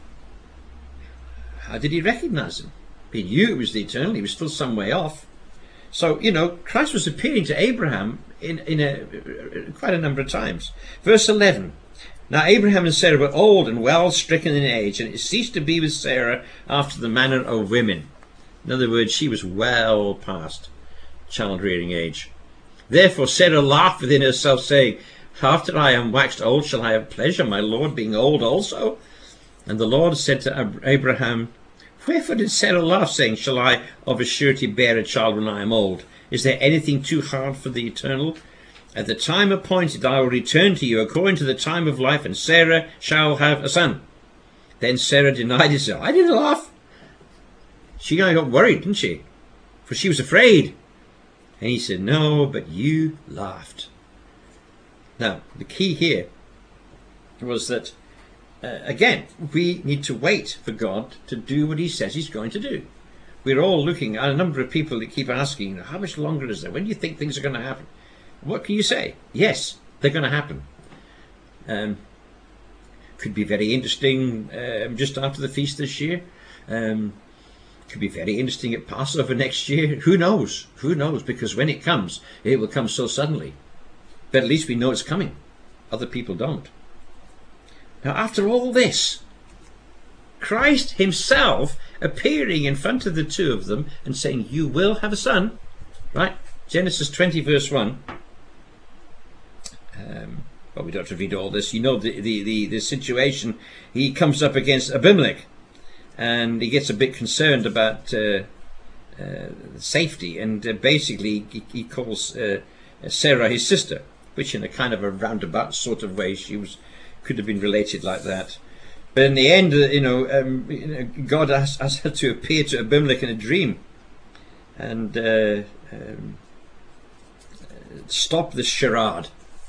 how did he recognize him? He knew it was the Eternal. He was still some way off. So, Christ was appearing to Abraham in quite a number of times. Verse 11. Now Abraham and Sarah were old and well stricken in age, and it ceased to be with Sarah after the manner of women. In other words, she was well past child-rearing age. Therefore Sarah laughed within herself, saying, after I am waxed old, shall I have pleasure, my Lord being old also? And the Lord said to Abraham, wherefore did Sarah laugh, saying, shall I of a surety bear a child when I am old? Is there anything too hard for the Eternal? At the time appointed I will return to you according to the time of life, and Sarah shall have a son. Then Sarah denied herself. I didn't laugh. She got worried, didn't she? For she was afraid. And he said, no, but you laughed. Now, the key here was that, again, we need to wait for God to do what he says he's going to do. We're all looking at a number of people that keep asking, how much longer is there? When do you think things are going to happen? What can you say? Yes, they're going to happen. Could be very interesting just after the feast this year. Could be very interesting at Passover next year. Who knows? Who knows? Because when it comes, it will come so suddenly. But at least we know it's coming. Other people don't. Now, after all this, Christ himself appearing in front of the two of them and saying, you will have a son. Right? Genesis 20 verse 1. Well, we don't have to read all this. You know the situation. He comes up against Abimelech, and he gets a bit concerned about safety, and basically he calls Sarah his sister, which in a kind of a roundabout sort of way could have been related like that. But in the end, God asked her to appear to Abimelech in a dream and stop this charade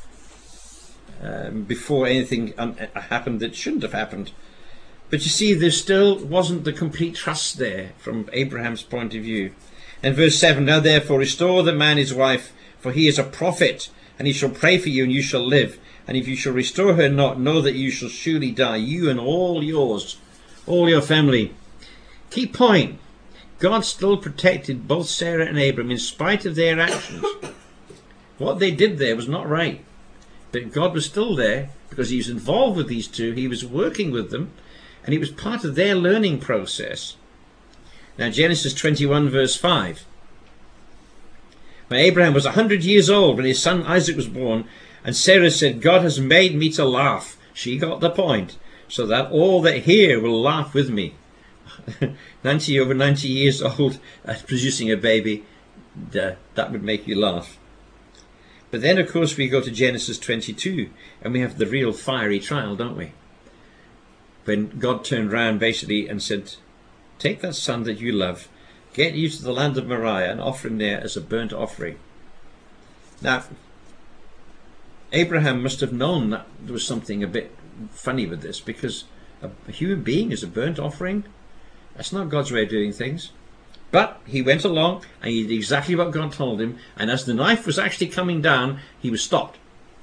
before anything happened that shouldn't have happened. But you see, there still wasn't the complete trust there from Abraham's point of view. And verse 7, now therefore restore the man his wife, for he is a prophet, and he shall pray for you, and you shall live. And if you shall restore her not, know that you shall surely die, you and all yours, all your family. Key point, God still protected both Sarah and Abram in spite of their actions. What they did there was not right. But God was still there because he was involved with these two. He was working with them, and it was part of their learning process. Now Genesis 21 verse 5. When Abraham was 100 years old, when his son Isaac was born, and Sarah said, God has made me to laugh. She got the point. So that all that hear will laugh with me. 90 over 90 years old, producing a baby, that would make you laugh. But then, of course, we go to Genesis 22, and we have the real fiery trial, don't we? When God turned round basically and said, take that son that you love, get you to the land of Moriah and offer him there as a burnt offering. Now, Abraham must have known that there was something a bit funny with this, because a human being is a burnt offering. That's not God's way of doing things. But he went along and he did exactly what God told him, and as the knife was actually coming down, he was stopped.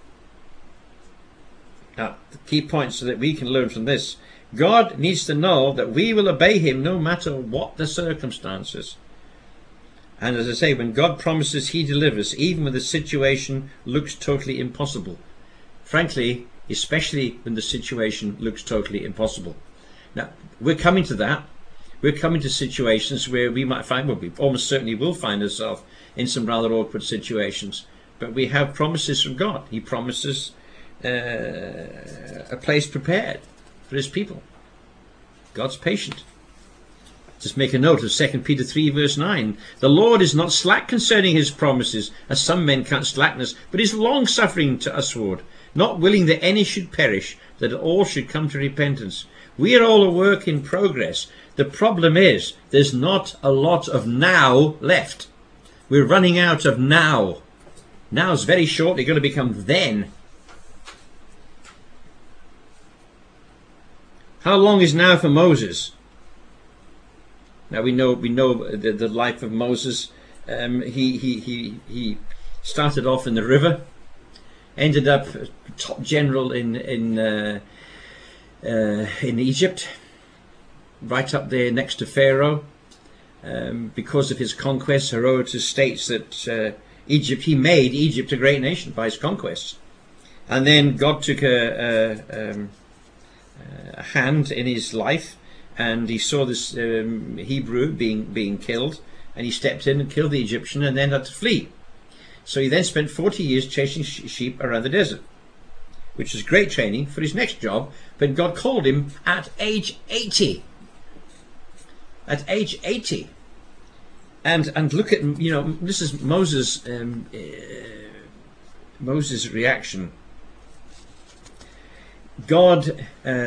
Now, the key point so that we can learn from this, God needs to know that we will obey him no matter what the circumstances. And as I say, when God promises, he delivers, even when the situation looks totally impossible. Frankly, especially when the situation looks totally impossible. Now, we're coming to that. We're coming to situations where we might find, well, we almost certainly will find ourselves in some rather awkward situations. But we have promises from God. He promises a place prepared for his people. God's patient. Just make a note of 2 Peter 3 verse 9. The Lord is not slack concerning his promises, as some men count slackness, but is long-suffering to usward, not willing that any should perish, that all should come to repentance. We are all a work in progress. The problem is, there's not a lot of now left. We're running out of now. Now is very shortly going to become then. How long is now for Moses? Now we know the life of Moses. He started off in the river, ended up top general in Egypt, right up there next to Pharaoh. Because of his conquests, Herodotus states that he made Egypt a great nation by his conquests. And then God took a hand in his life, and he saw this Hebrew being killed, and he stepped in and killed the Egyptian and then had to flee. So he then spent 40 years chasing sheep around the desert, which was great training for his next job, but God called him at age 80. At age 80. And look at, this is Moses' reaction. God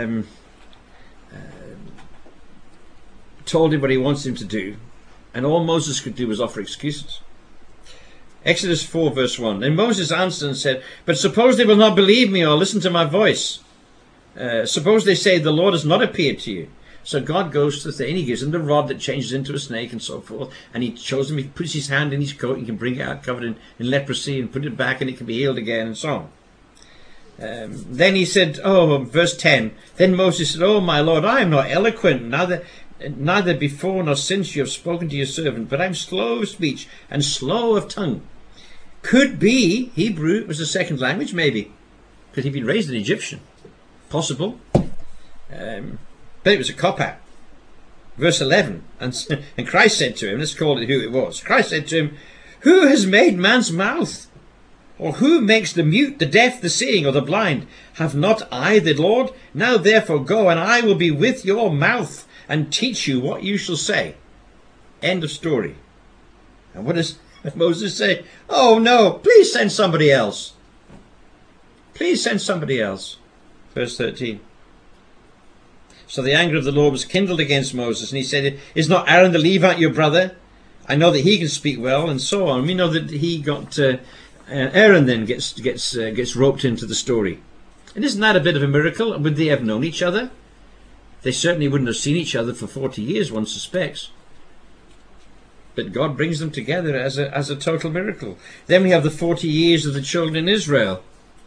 told him what he wants him to do, and all Moses could do was offer excuses. Exodus 4 verse 1. Then Moses answered and said, but suppose they will not believe me or listen to my voice. Suppose they say, the Lord has not appeared to you. So God goes to the thing, he gives him the rod that changes into a snake and so forth, and he shows him, he puts his hand in his coat, he can bring it out covered in leprosy and put it back and it can be healed again and so on. Then he said, verse 10, then Moses said, oh my Lord, I am not eloquent, neither before nor since you have spoken to your servant, but I am slow of speech and slow of tongue. Could be Hebrew was a second language, maybe. Could he be raised an Egyptian? Possible. But it was a cop-out. Verse 11, and Christ said to him, let's call it who it was. Christ said to him, who has made man's mouth? Or who makes the mute, the deaf, the seeing, or the blind? Have not I the Lord? Now therefore go, and I will be with your mouth, and teach you what you shall say. End of story. And what does Moses say? Oh no, please send somebody else. Please send somebody else. Verse 13. So the anger of the Lord was kindled against Moses, and he said, is not Aaron the Levite your brother? I know that he can speak well, and so on. We know that he got... Aaron then gets roped into the story. And isn't that a bit of a miracle? Would they have known each other? They certainly wouldn't have seen each other for 40 years, one suspects. But God brings them together as a total miracle. Then we have the 40 years of the children in Israel.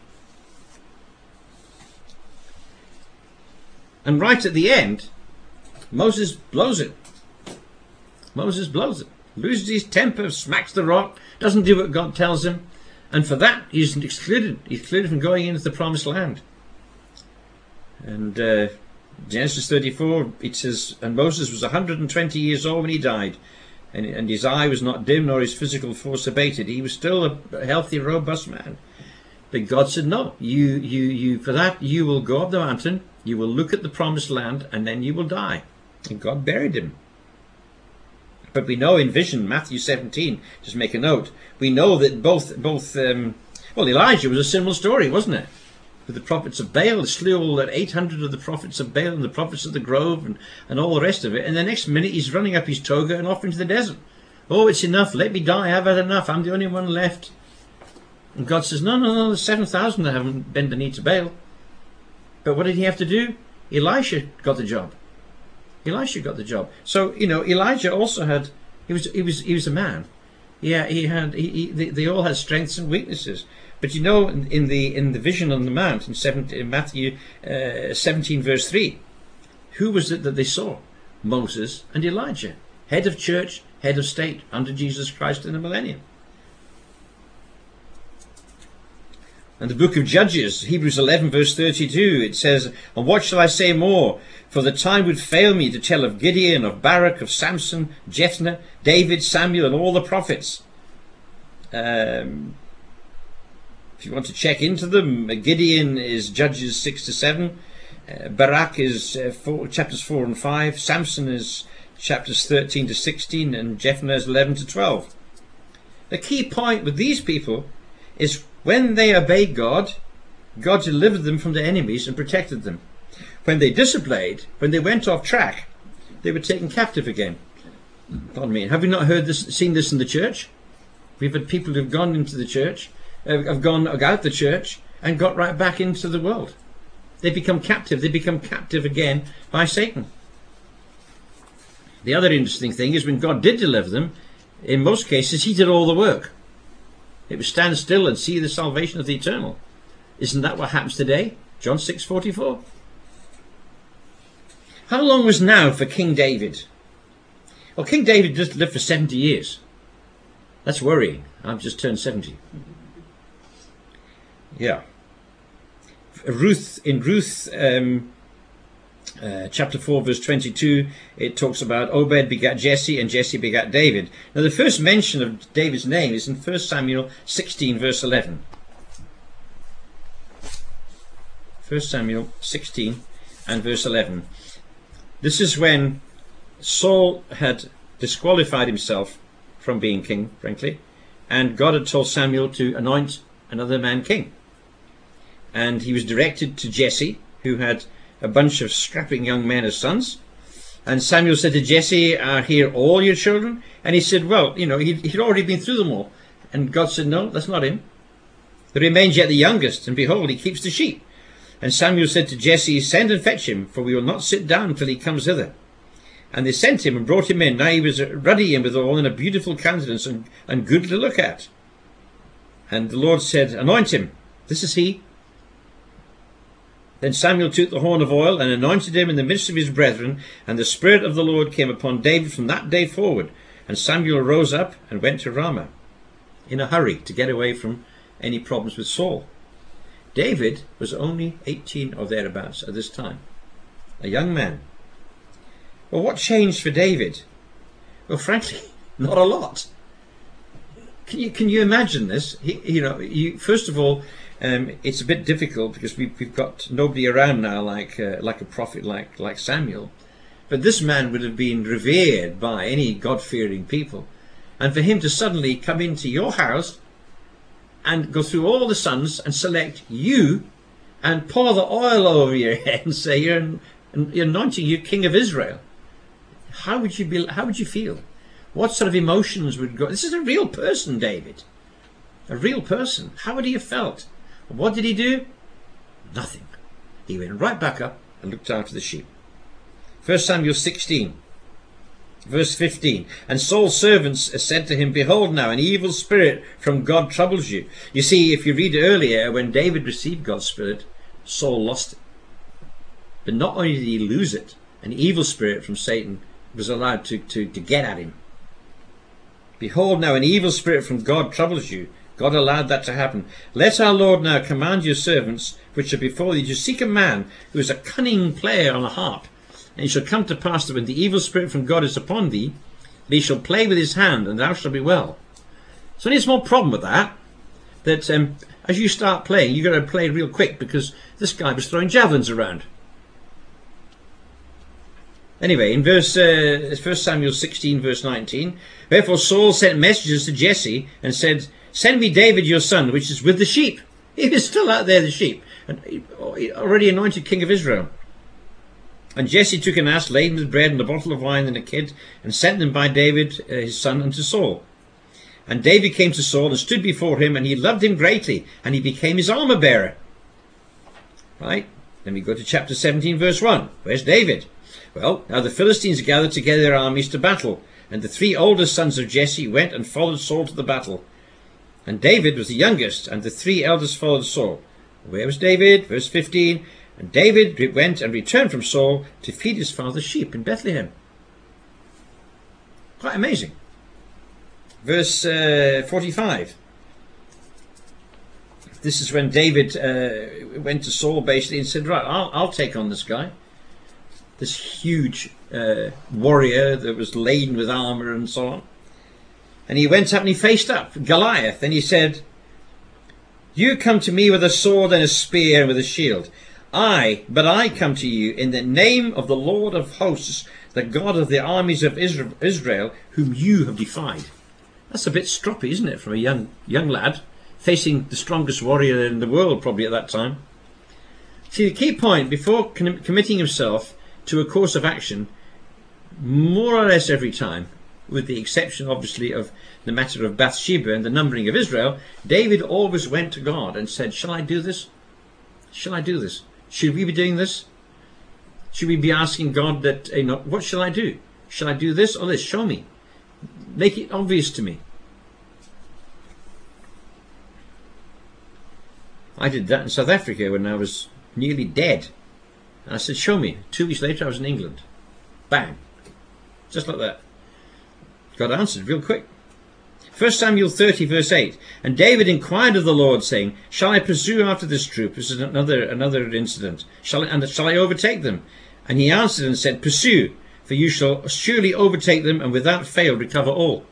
And right at the end, Moses blows it. Moses blows it. Loses his temper, smacks the rock, doesn't do what God tells him. And for that, he's excluded. He's excluded from going into the promised land. And Genesis 34, it says, and Moses was 120 years old when he died, and his eye was not dim, nor his physical force abated. He was still a healthy, robust man. But God said, no, you for that you will go up the mountain, you will look at the promised land, and then you will die. And God buried him. But we know in vision, Matthew 17, just make a note, we know that both Elijah was a similar story, wasn't it? With the prophets of Baal, they slew all that 800 of the prophets of Baal and the prophets of the grove and all the rest of it. And the next minute he's running up his toga and off into the desert. Oh, it's enough, let me die, I've had enough, I'm the only one left. And God says, no, there's 7,000 that haven't bent the knee to Baal. But what did he have to do? Elisha got the job. Elisha got the job. So, Elijah also had, he was a man. Yeah, they all had strengths and weaknesses. But in the vision on the mount in Matthew 17 verse 3, who was it that they saw? Moses and Elijah, head of church, head of state under Jesus Christ in the millennium. And the book of Judges, Hebrews 11 verse 32, it says, and what shall I say more? For the time would fail me to tell of Gideon, of Barak, of Samson, Jephthah, David, Samuel, and all the prophets. If you want to check into them, Gideon is Judges 6 to 7. Barak is chapters 4 and 5. Samson is chapters 13 to 16. And Jephthah is 11 to 12. The key point with these people is when they obeyed God, God delivered them from their enemies and protected them. When they disobeyed, when they went off track, they were taken captive again. Pardon me. Have we not seen this in the church? We've had people who've gone into the church, have gone out the church and got right back into the world. They become captive. They become captive again by Satan. The other interesting thing is when God did deliver them, in most cases he did all the work. It was stand still and see the salvation of the eternal. Isn't that what happens today? John 6:44. How long was now for King David? Well, King David just lived for 70 years. That's worrying. I've just turned 70. Yeah. In Ruth chapter 4 verse 22, it talks about Obed begat Jesse and Jesse begat David. Now the first mention of David's name is in 1 Samuel 16 verse 11. 1 Samuel 16 and verse 11. This is when Saul had disqualified himself from being king, frankly, and God had told Samuel to anoint another man king. And he was directed to Jesse, who had a bunch of scrapping young men as sons. And Samuel said to Jesse, are here all your children? And he said, well, he'd already been through them all. And God said, no, that's not him. There remains yet the youngest, and behold, he keeps the sheep. And Samuel said to Jesse, send and fetch him, for we will not sit down till he comes hither. And they sent him and brought him in. Now he was ruddy and withal, and a beautiful countenance, and good to look at. And the Lord said, anoint him. This is he. Then Samuel took the horn of oil and anointed him in the midst of his brethren, and the Spirit of the Lord came upon David from that day forward. And Samuel rose up and went to Ramah in a hurry to get away from any problems with Saul. David was only 18 or thereabouts at this time, a young man. Well, what changed for David? Well, frankly, not a lot. Can you imagine this? First of all, it's a bit difficult because we've got nobody around now like a prophet like Samuel. But this man would have been revered by any God-fearing people. And for him to suddenly come into your house and go through all the sons and select you and pour the oil over your head and say you're anointing you king of Israel. How would you feel? What sort of emotions would go? This is a real person, David. A real person. How would he have felt? What did he do? Nothing. He went right back up and looked after the sheep. 1 Samuel 16, verse 15. And Saul's servants said to him, behold now, an evil spirit from God troubles you. You see, if you read earlier, when David received God's spirit, Saul lost it. But not only did he lose it, an evil spirit from Satan was allowed to get at him. Behold now, an evil spirit from God troubles you. God allowed that to happen. Let our Lord now command your servants, which are before thee, to seek a man who is a cunning player on a harp. And it shall come to pass that when the evil spirit from God is upon thee, that he shall play with his hand, and thou shalt be well. So only a small problem with that, as you start playing, you've got to play real quick, because this guy was throwing javelins around. Anyway, in 1 Samuel 16, verse 19, wherefore Saul sent messengers to Jesse and said, send me David your son, which is with the sheep. He was still out there, the sheep, and already anointed king of Israel. And Jesse took an ass laden with bread and a bottle of wine and a kid, and sent them by David his son unto Saul. And David came to Saul and stood before him, and he loved him greatly, and he became his armor bearer. Right, then we go to chapter 17, verse 1. Where's David? Well, now the Philistines gathered together their armies to battle, and the 3 oldest sons of Jesse went and followed Saul to the battle. And David was the youngest, and the 3 eldest followed Saul. Where was David? Verse 15. And David went and returned from Saul to feed his father's sheep in Bethlehem. Quite amazing. Verse 45. This is when David went to Saul basically and said, right, I'll take on this guy. This huge warrior that was laden with armor and so on. And he went up and he faced up Goliath, and he said, you come to me with a sword and a spear and with a shield. But I come to you in the name of the Lord of hosts, the God of the armies of Israel, whom you have defied. That's a bit stroppy, isn't it, from a young lad facing the strongest warrior in the world probably at that time. See, the key point, before committing himself to a course of action, more or less every time, with the exception obviously of the matter of Bathsheba and the numbering of Israel, David always went to God and said, shall I do this? Shall I do this? Should we be doing this? Should we be asking God that, what shall I do? Shall I do this or this? Show me. Make it obvious to me. I did that in South Africa when I was nearly dead. And I said, show me. 2 weeks later I was in England. Bang. Just like that. God answered real quick. 1 Samuel 30 verse 8. And David inquired of the Lord, saying, shall I pursue after this troop? This is another incident. Shall I overtake them? And he answered and said, pursue, for you shall surely overtake them, and without fail recover all.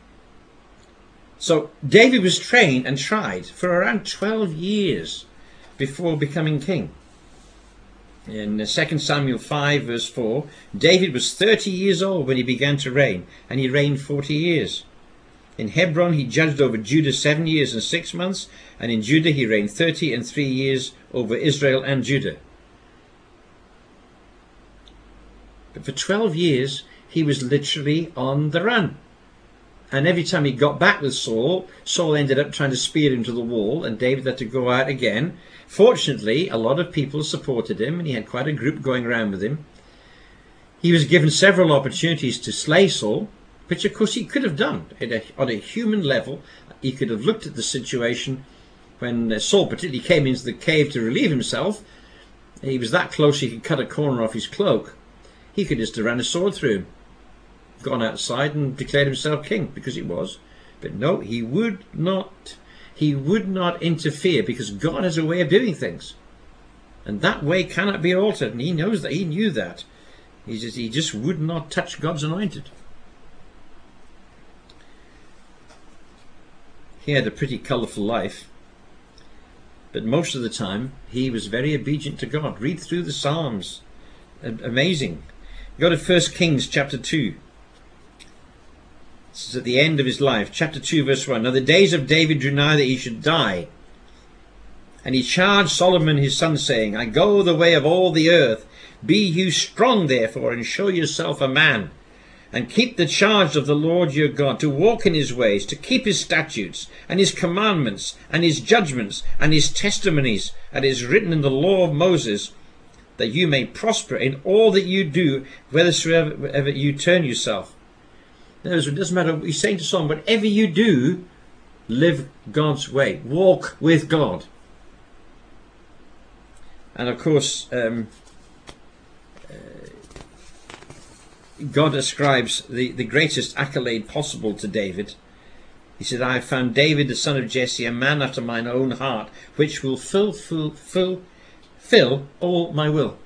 So David was trained and tried for around 12 years before becoming king. In 2 Samuel 5 verse 4, David was 30 years old when he began to reign, and he reigned 40 years. In Hebron he judged over Judah 7 years and 6 months, and in Judah he reigned 30 and 3 years over Israel and Judah. But for 12 years he was literally on the run. And every time he got back with Saul, Saul ended up trying to spear him to the wall, and David had to go out again. Fortunately, a lot of people supported him, and he had quite a group going around with him. He was given several opportunities to slay Saul, which of course he could have done. On a human level, he could have looked at the situation when Saul particularly came into the cave to relieve himself. He was that close he could cut a corner off his cloak. He could just have ran a sword through him, gone outside and declared himself king, because he was. But no, he would not. He would not interfere, because God has a way of doing things, and that way cannot be altered, and he knows that. He knew that. He just would not touch God's anointed. He had a pretty colourful life, but most of the time he was very obedient to God. Read through the Psalms. Amazing. Go to 1 Kings chapter 2. This is at the end of his life. Chapter 2 verse 1. Now the days of David drew nigh that he should die. And he charged Solomon his son, saying, I go the way of all the earth. Be you strong therefore, and show yourself a man. And keep the charge of the Lord your God, to walk in his ways, to keep his statutes, and his commandments, and his judgments, and his testimonies, that is written in the law of Moses, that you may prosper in all that you do, whithersoever you turn yourself. In other words, it doesn't matter. He's saying to someone, whatever you do, live God's way. Walk with God. And of course, God ascribes the greatest accolade possible to David He said, I have found David the son of Jesse, a man after mine own heart, which will fill all my will.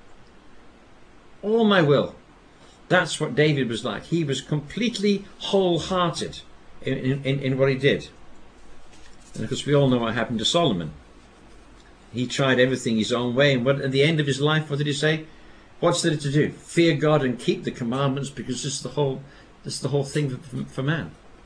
All my will. That's what David was like. He was completely wholehearted in what he did. And of course we all know what happened to Solomon. He tried everything his own way, and at the end of his life, what did he say? What's there to do? Fear God and keep the commandments, because this is the whole thing for man.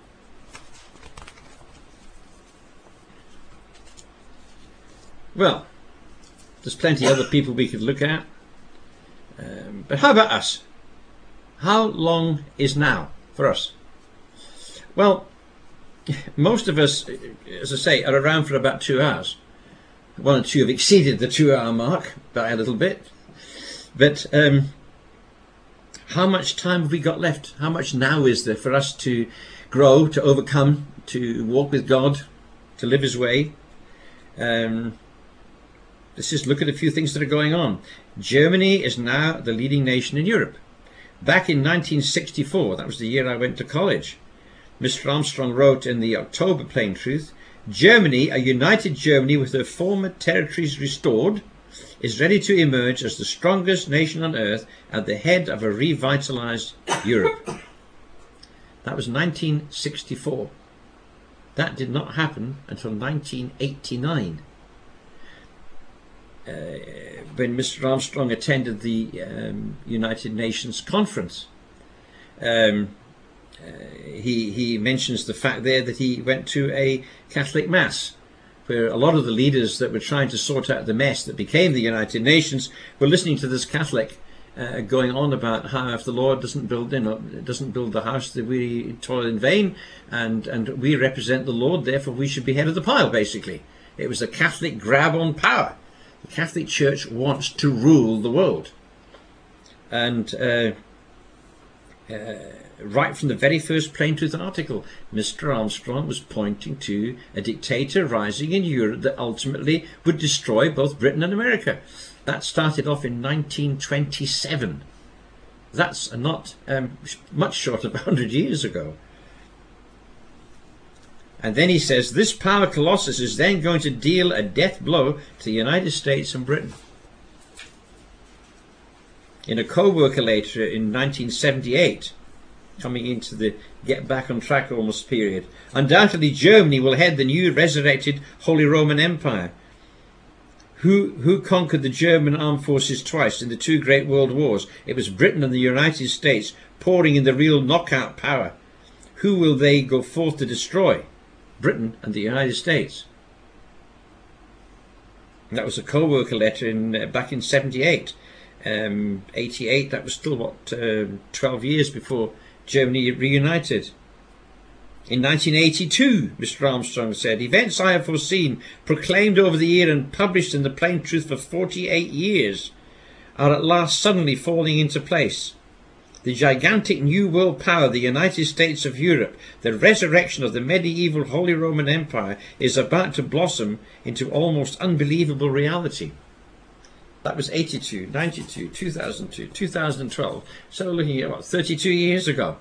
Well, there's plenty other people we could look at. But how about us? How long is now for us? Well, most of us, as I say, are around for about 2 hours. One or two have exceeded the 2-hour mark by a little bit. But how much time have we got left? How much now is there for us to grow, to overcome, to walk with God, to live His way? Let's just look at a few things that are going on. Germany is now the leading nation in Europe. Back in 1964, that was the year I went to college, Mr. Armstrong wrote in the October Plain Truth, Germany, a united Germany with her former territories restored, is ready to emerge as the strongest nation on earth at the head of a revitalized Europe. That was 1964. That did not happen until 1989. When Mr. Armstrong attended the United Nations conference. He mentions the fact there that he went to a Catholic Mass, where a lot of the leaders that were trying to sort out the mess that became the United Nations were listening to this Catholic going on about how if the Lord doesn't build the house, that we toil in vain, and we represent the Lord, therefore we should be head of the pile, basically. It was a Catholic grab on power. The Catholic Church wants to rule the world. And right from the very first Plain Truth article, Mr. Armstrong was pointing to a dictator rising in Europe that ultimately would destroy both Britain and America. That started off in 1927. That's not much short of 100 years ago. And then he says, this power colossus is then going to deal a death blow to the United States and Britain. In a co-worker later in 1978, coming into the get back on track almost period, undoubtedly Germany will head the new resurrected Holy Roman Empire. Who conquered the German armed forces twice in the 2 great world wars? It was Britain and the United States pouring in the real knockout power. Who will they go forth to destroy? Britain and the United States. And that was a co-worker letter back in 78. 88, that was still 12 years before Germany reunited. In 1982, Mr. Armstrong said, events I have foreseen, proclaimed over the year and published in the Plain Truth for 48 years, are at last suddenly falling into place. The gigantic new world power, the United States of Europe, the resurrection of the medieval Holy Roman Empire, is about to blossom into almost unbelievable reality. That was 82, 92, 2002, 2012. So we're looking at, 32 years ago.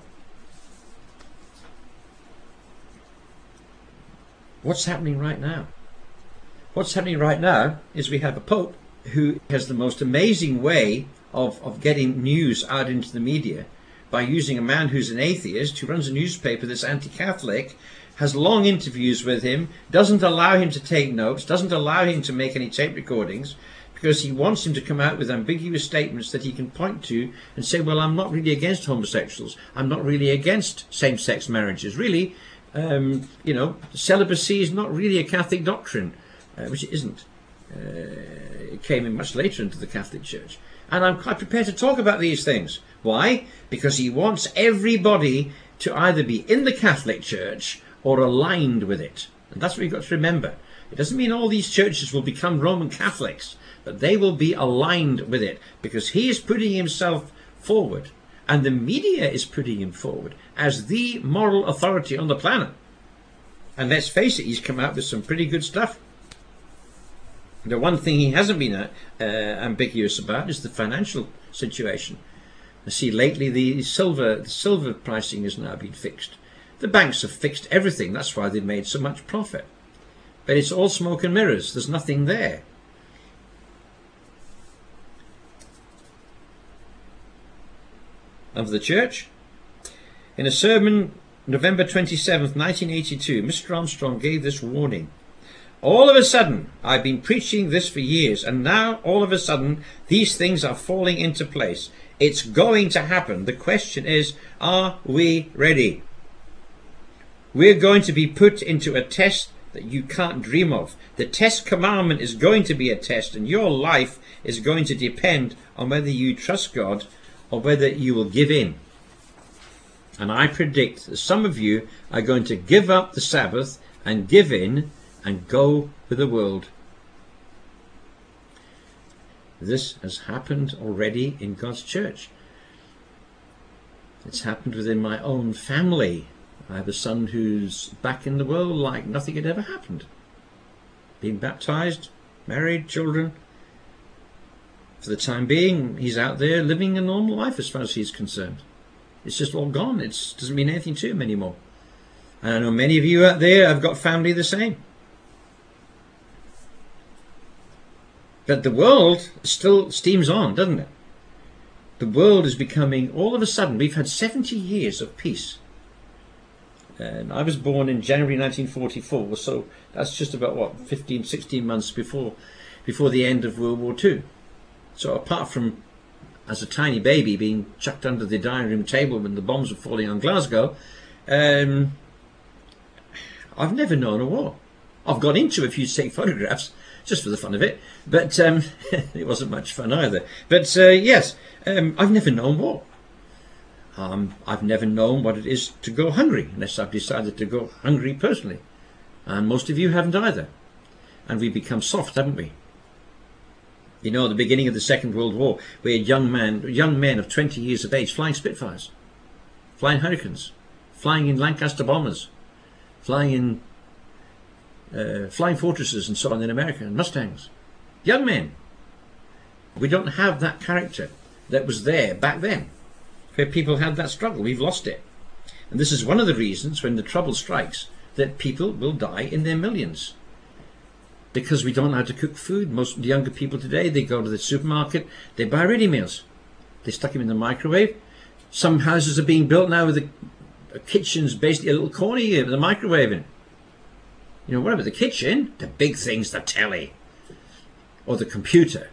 What's happening right now? What's happening right now is we have a Pope who has the most amazing way of getting news out into the media by using a man who's an atheist, who runs a newspaper that's anti-Catholic, has long interviews with him, doesn't allow him to take notes, doesn't allow him to make any tape recordings, because he wants him to come out with ambiguous statements that he can point to and say, well, I'm not really against homosexuals, I'm not really against same-sex marriages. Really, celibacy is not really a Catholic doctrine, which it isn't. It came in much later into the Catholic Church. And I'm quite prepared to talk about these things. Why? Because he wants everybody to either be in the Catholic Church or aligned with it. And that's what you've got to remember. It doesn't mean all these churches will become Roman Catholics, but they will be aligned with it, because he is putting himself forward, and the media is putting him forward as the moral authority on the planet. And let's face it, he's come out with some pretty good stuff. The one thing he hasn't been ambiguous about is the financial situation. I see lately the silver pricing has now been fixed. The banks have fixed everything. That's why they've made so much profit. But it's all smoke and mirrors. There's nothing there. Of the church. In a sermon, November 27th, 1982, Mr. Armstrong gave this warning. All of a sudden, I've been preaching this for years, and now all of a sudden, these things are falling into place. It's going to happen. The question is, are we ready? We're going to be put into a test that you can't dream of. The test commandment is going to be a test, and your life is going to depend on whether you trust God or whether you will give in. And I predict that some of you are going to give up the Sabbath and give in and go with the world. This has happened already in God's church. It's happened within my own family. I have a son who's back in the world like nothing had ever happened. Been baptized, married, children. For the time being, he's out there living a normal life as far as he's concerned. It's just all gone. It doesn't mean anything to him anymore. And I know many of you out there have got family the same. But the world still steams on, doesn't it? The world is becoming, all of a sudden, we've had 70 years of peace. And I was born in January 1944, so that's just about, 15, 16 months before the end of World War II. So apart from, as a tiny baby, being chucked under the dining room table when the bombs were falling on Glasgow, I've never known a war. I've gone into a few to take photographs, just for the fun of it, but it wasn't much fun either. But yes, I've never known war. I've never known what it is to go hungry, unless I've decided to go hungry personally. And most of you haven't either. And we've become soft, haven't we? You know, at the beginning of the Second World War, we had young men of 20 years of age flying Spitfires, flying Hurricanes, flying in Lancaster bombers, flying in Flying Fortresses and so on in America, and Mustangs. Young men. We don't have that character that was there back then, where people had that struggle. We've lost it. And this is one of the reasons when the trouble strikes that people will die in their millions. Because we don't know how to cook food. Most younger people today, they go to the supermarket, they buy ready meals. They stuck them in the microwave. Some houses are being built now with the kitchen's basically a little corner here with the microwave in. You know, what about the kitchen? The big thing's the telly or the computer.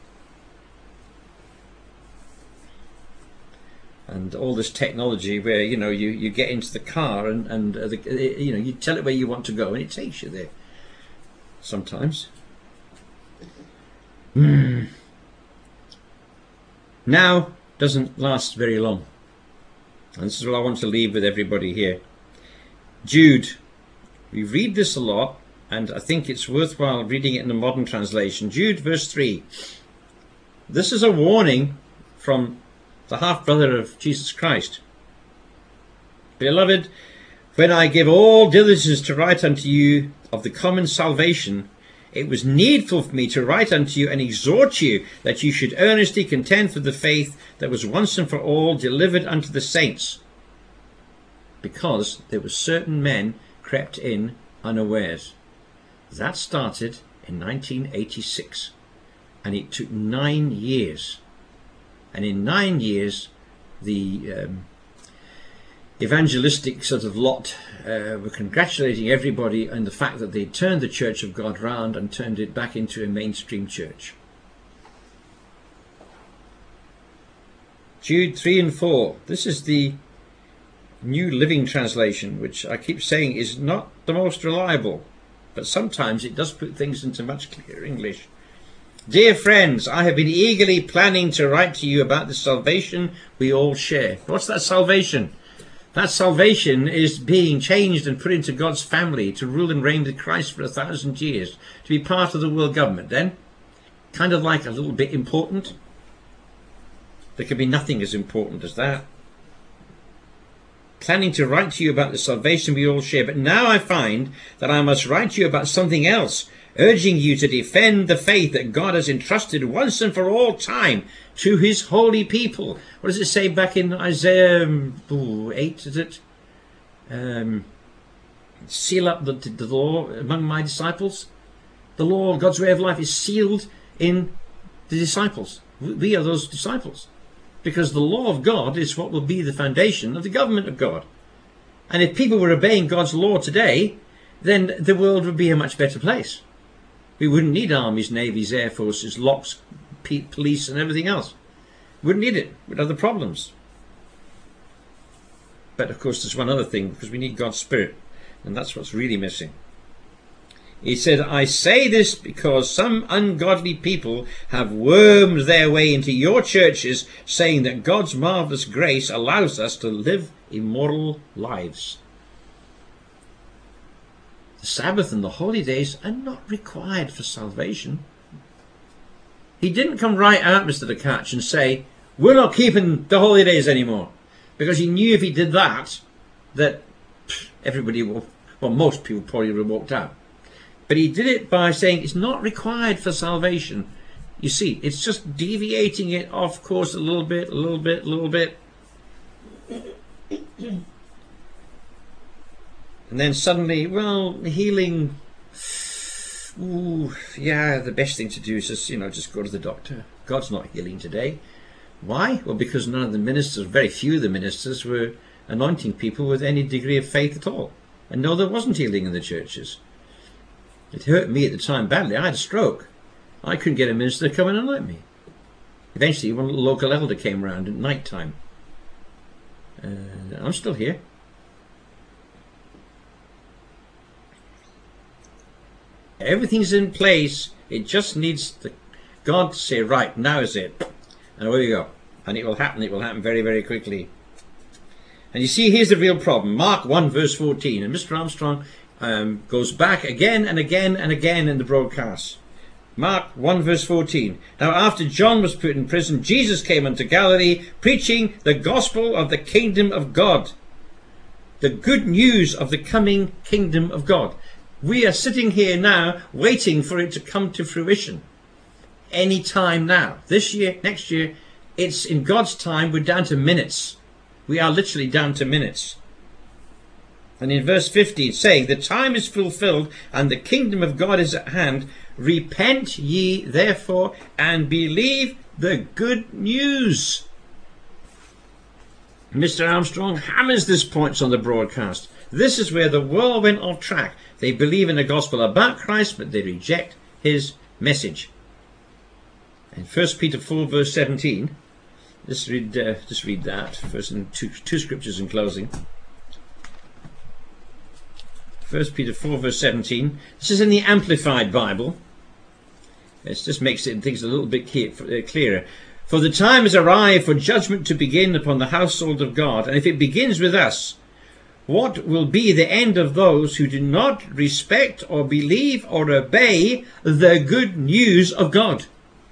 And all this technology where, you know, you get into the car and you know, you tell it where you want to go and it takes you there sometimes. Now doesn't last very long. And this is what I want to leave with everybody here. Jude. We read this a lot, and I think it's worthwhile reading it in the modern translation. Jude, verse 3. This is a warning from the half-brother of Jesus Christ. Beloved, when I give all diligence to write unto you of the common salvation, it was needful for me to write unto you and exhort you that you should earnestly contend for the faith that was once and for all delivered unto the saints. Because there were certain men crept in unawares. That started in 1986, and it took 9 years. And in 9 years, the evangelistic sort of lot were congratulating everybody on the fact that they turned the Church of God round and turned it back into a mainstream church. Jude 3 and 4. This is the New Living Translation, which I keep saying is not the most reliable, but sometimes it does put things into much clearer English. Dear friends, I have been eagerly planning to write to you about the salvation we all share. What's that salvation? That salvation is being changed and put into God's family to rule and reign with Christ for 1,000 years, to be part of the world government. Then, kind of like a little bit important. There can be nothing as important as that. Planning to write to you about the salvation we all share, but now I find that I must write to you about something else, urging you to defend the faith that God has entrusted once and for all time to his holy people. What does it say back in Isaiah 8, is it? seal up the law among my disciples. The law, God's way of life, is sealed in the disciples. We are those disciples. Because the law of God is what will be the foundation of the government of God. And if people were obeying God's law today, then the world would be a much better place. We wouldn't need armies, navies, air forces, locks, police and everything else. We wouldn't need it. We'd have other problems. But of course there's one other thing, because we need God's Spirit. And that's what's really missing. He said, I say this because some ungodly people have wormed their way into your churches, saying that God's marvellous grace allows us to live immoral lives. The Sabbath and the holy days are not required for salvation. He didn't come right out, Mr. DeCatch, and say, we're not keeping the holy days anymore. Because he knew if he did that everybody will, well, most people probably would have walked out. But he did it by saying it's not required for salvation. You see, it's just deviating it off course a little bit, a little bit, a little bit. And then suddenly, well, healing, ooh, yeah, the best thing to do is just go to the doctor. God's not healing today. Why? Well, because none of the ministers, very few of the ministers, were anointing people with any degree of faith at all. And no, there wasn't healing in the churches. It hurt me at the time badly. I had a stroke. I couldn't get a minister to come in and anoint me. Eventually, one local elder came round at night time. I'm still here. Everything's in place. It just needs God to say, right, now is it. And away we go. And it will happen. It will happen very, very quickly. And you see, here's the real problem. Mark 1 verse 14. And Mr. Armstrong goes back again and again and again in the broadcast. Mark 1 verse 14. Now after John was put in prison, Jesus came unto Galilee, preaching the gospel of the kingdom of God. The good news of the coming kingdom of God. We are sitting here now waiting for it to come to fruition. Any time now. This year, next year, it's in God's time. We're down to minutes. We are literally down to minutes. And in verse 15, saying, the time is fulfilled, and the kingdom of God is at hand. Repent ye therefore, and believe the good news. Mr. Armstrong hammers this point on the broadcast. This is where the world went off track. They believe in the gospel about Christ, but they reject his message. In 1 Peter 4 verse 17, just read that first, in two scriptures in closing. 1 Peter 4 verse 17. This is in the Amplified Bible. It just makes things a little bit clearer. For the time has arrived for judgment to begin upon the household of God. And if it begins with us, what will be the end of those who do not respect or believe or obey the good news of God?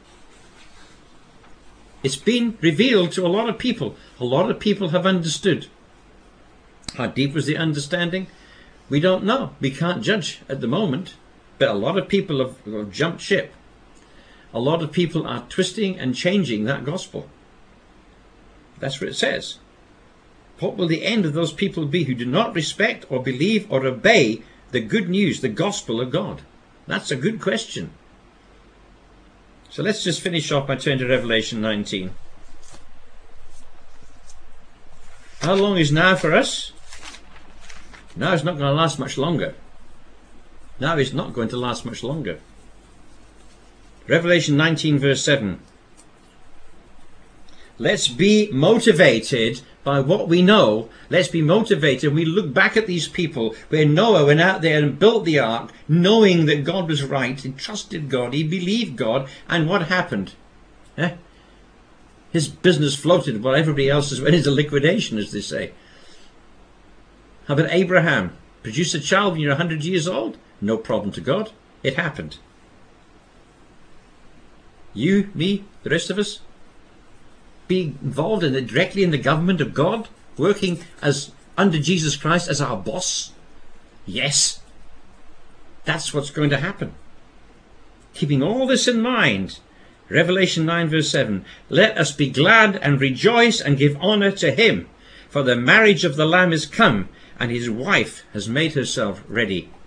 It's been revealed to a lot of people. A lot of people have understood. How deep was the understanding? We don't know. We can't judge at the moment. But a lot of people have jumped ship. A lot of people are twisting and changing that gospel. That's what it says. What will the end of those people be who do not respect or believe or obey the good news, the gospel of God? That's a good question. So let's just finish off by turning to Revelation 19. How long is now for us? Now is not going to last much longer. Now is not going to last much longer. Revelation 19 verse 7. Let's be motivated by what we know. Let's be motivated. We look back at these people where Noah went out there and built the ark, knowing that God was right. He trusted God. He believed God. And what happened? His business floated while everybody else's went into liquidation, as they say. How about Abraham? Produce a child when you're 100 years old? No problem to God. It happened. You, me, the rest of us? Be involved directly in the government of God, working as under Jesus Christ as our boss? Yes, that's what's going to happen. Keeping all this in mind, Revelation 9 verse 7, let us be glad and rejoice and give honour to him, for the marriage of the Lamb is come, and his wife has made herself ready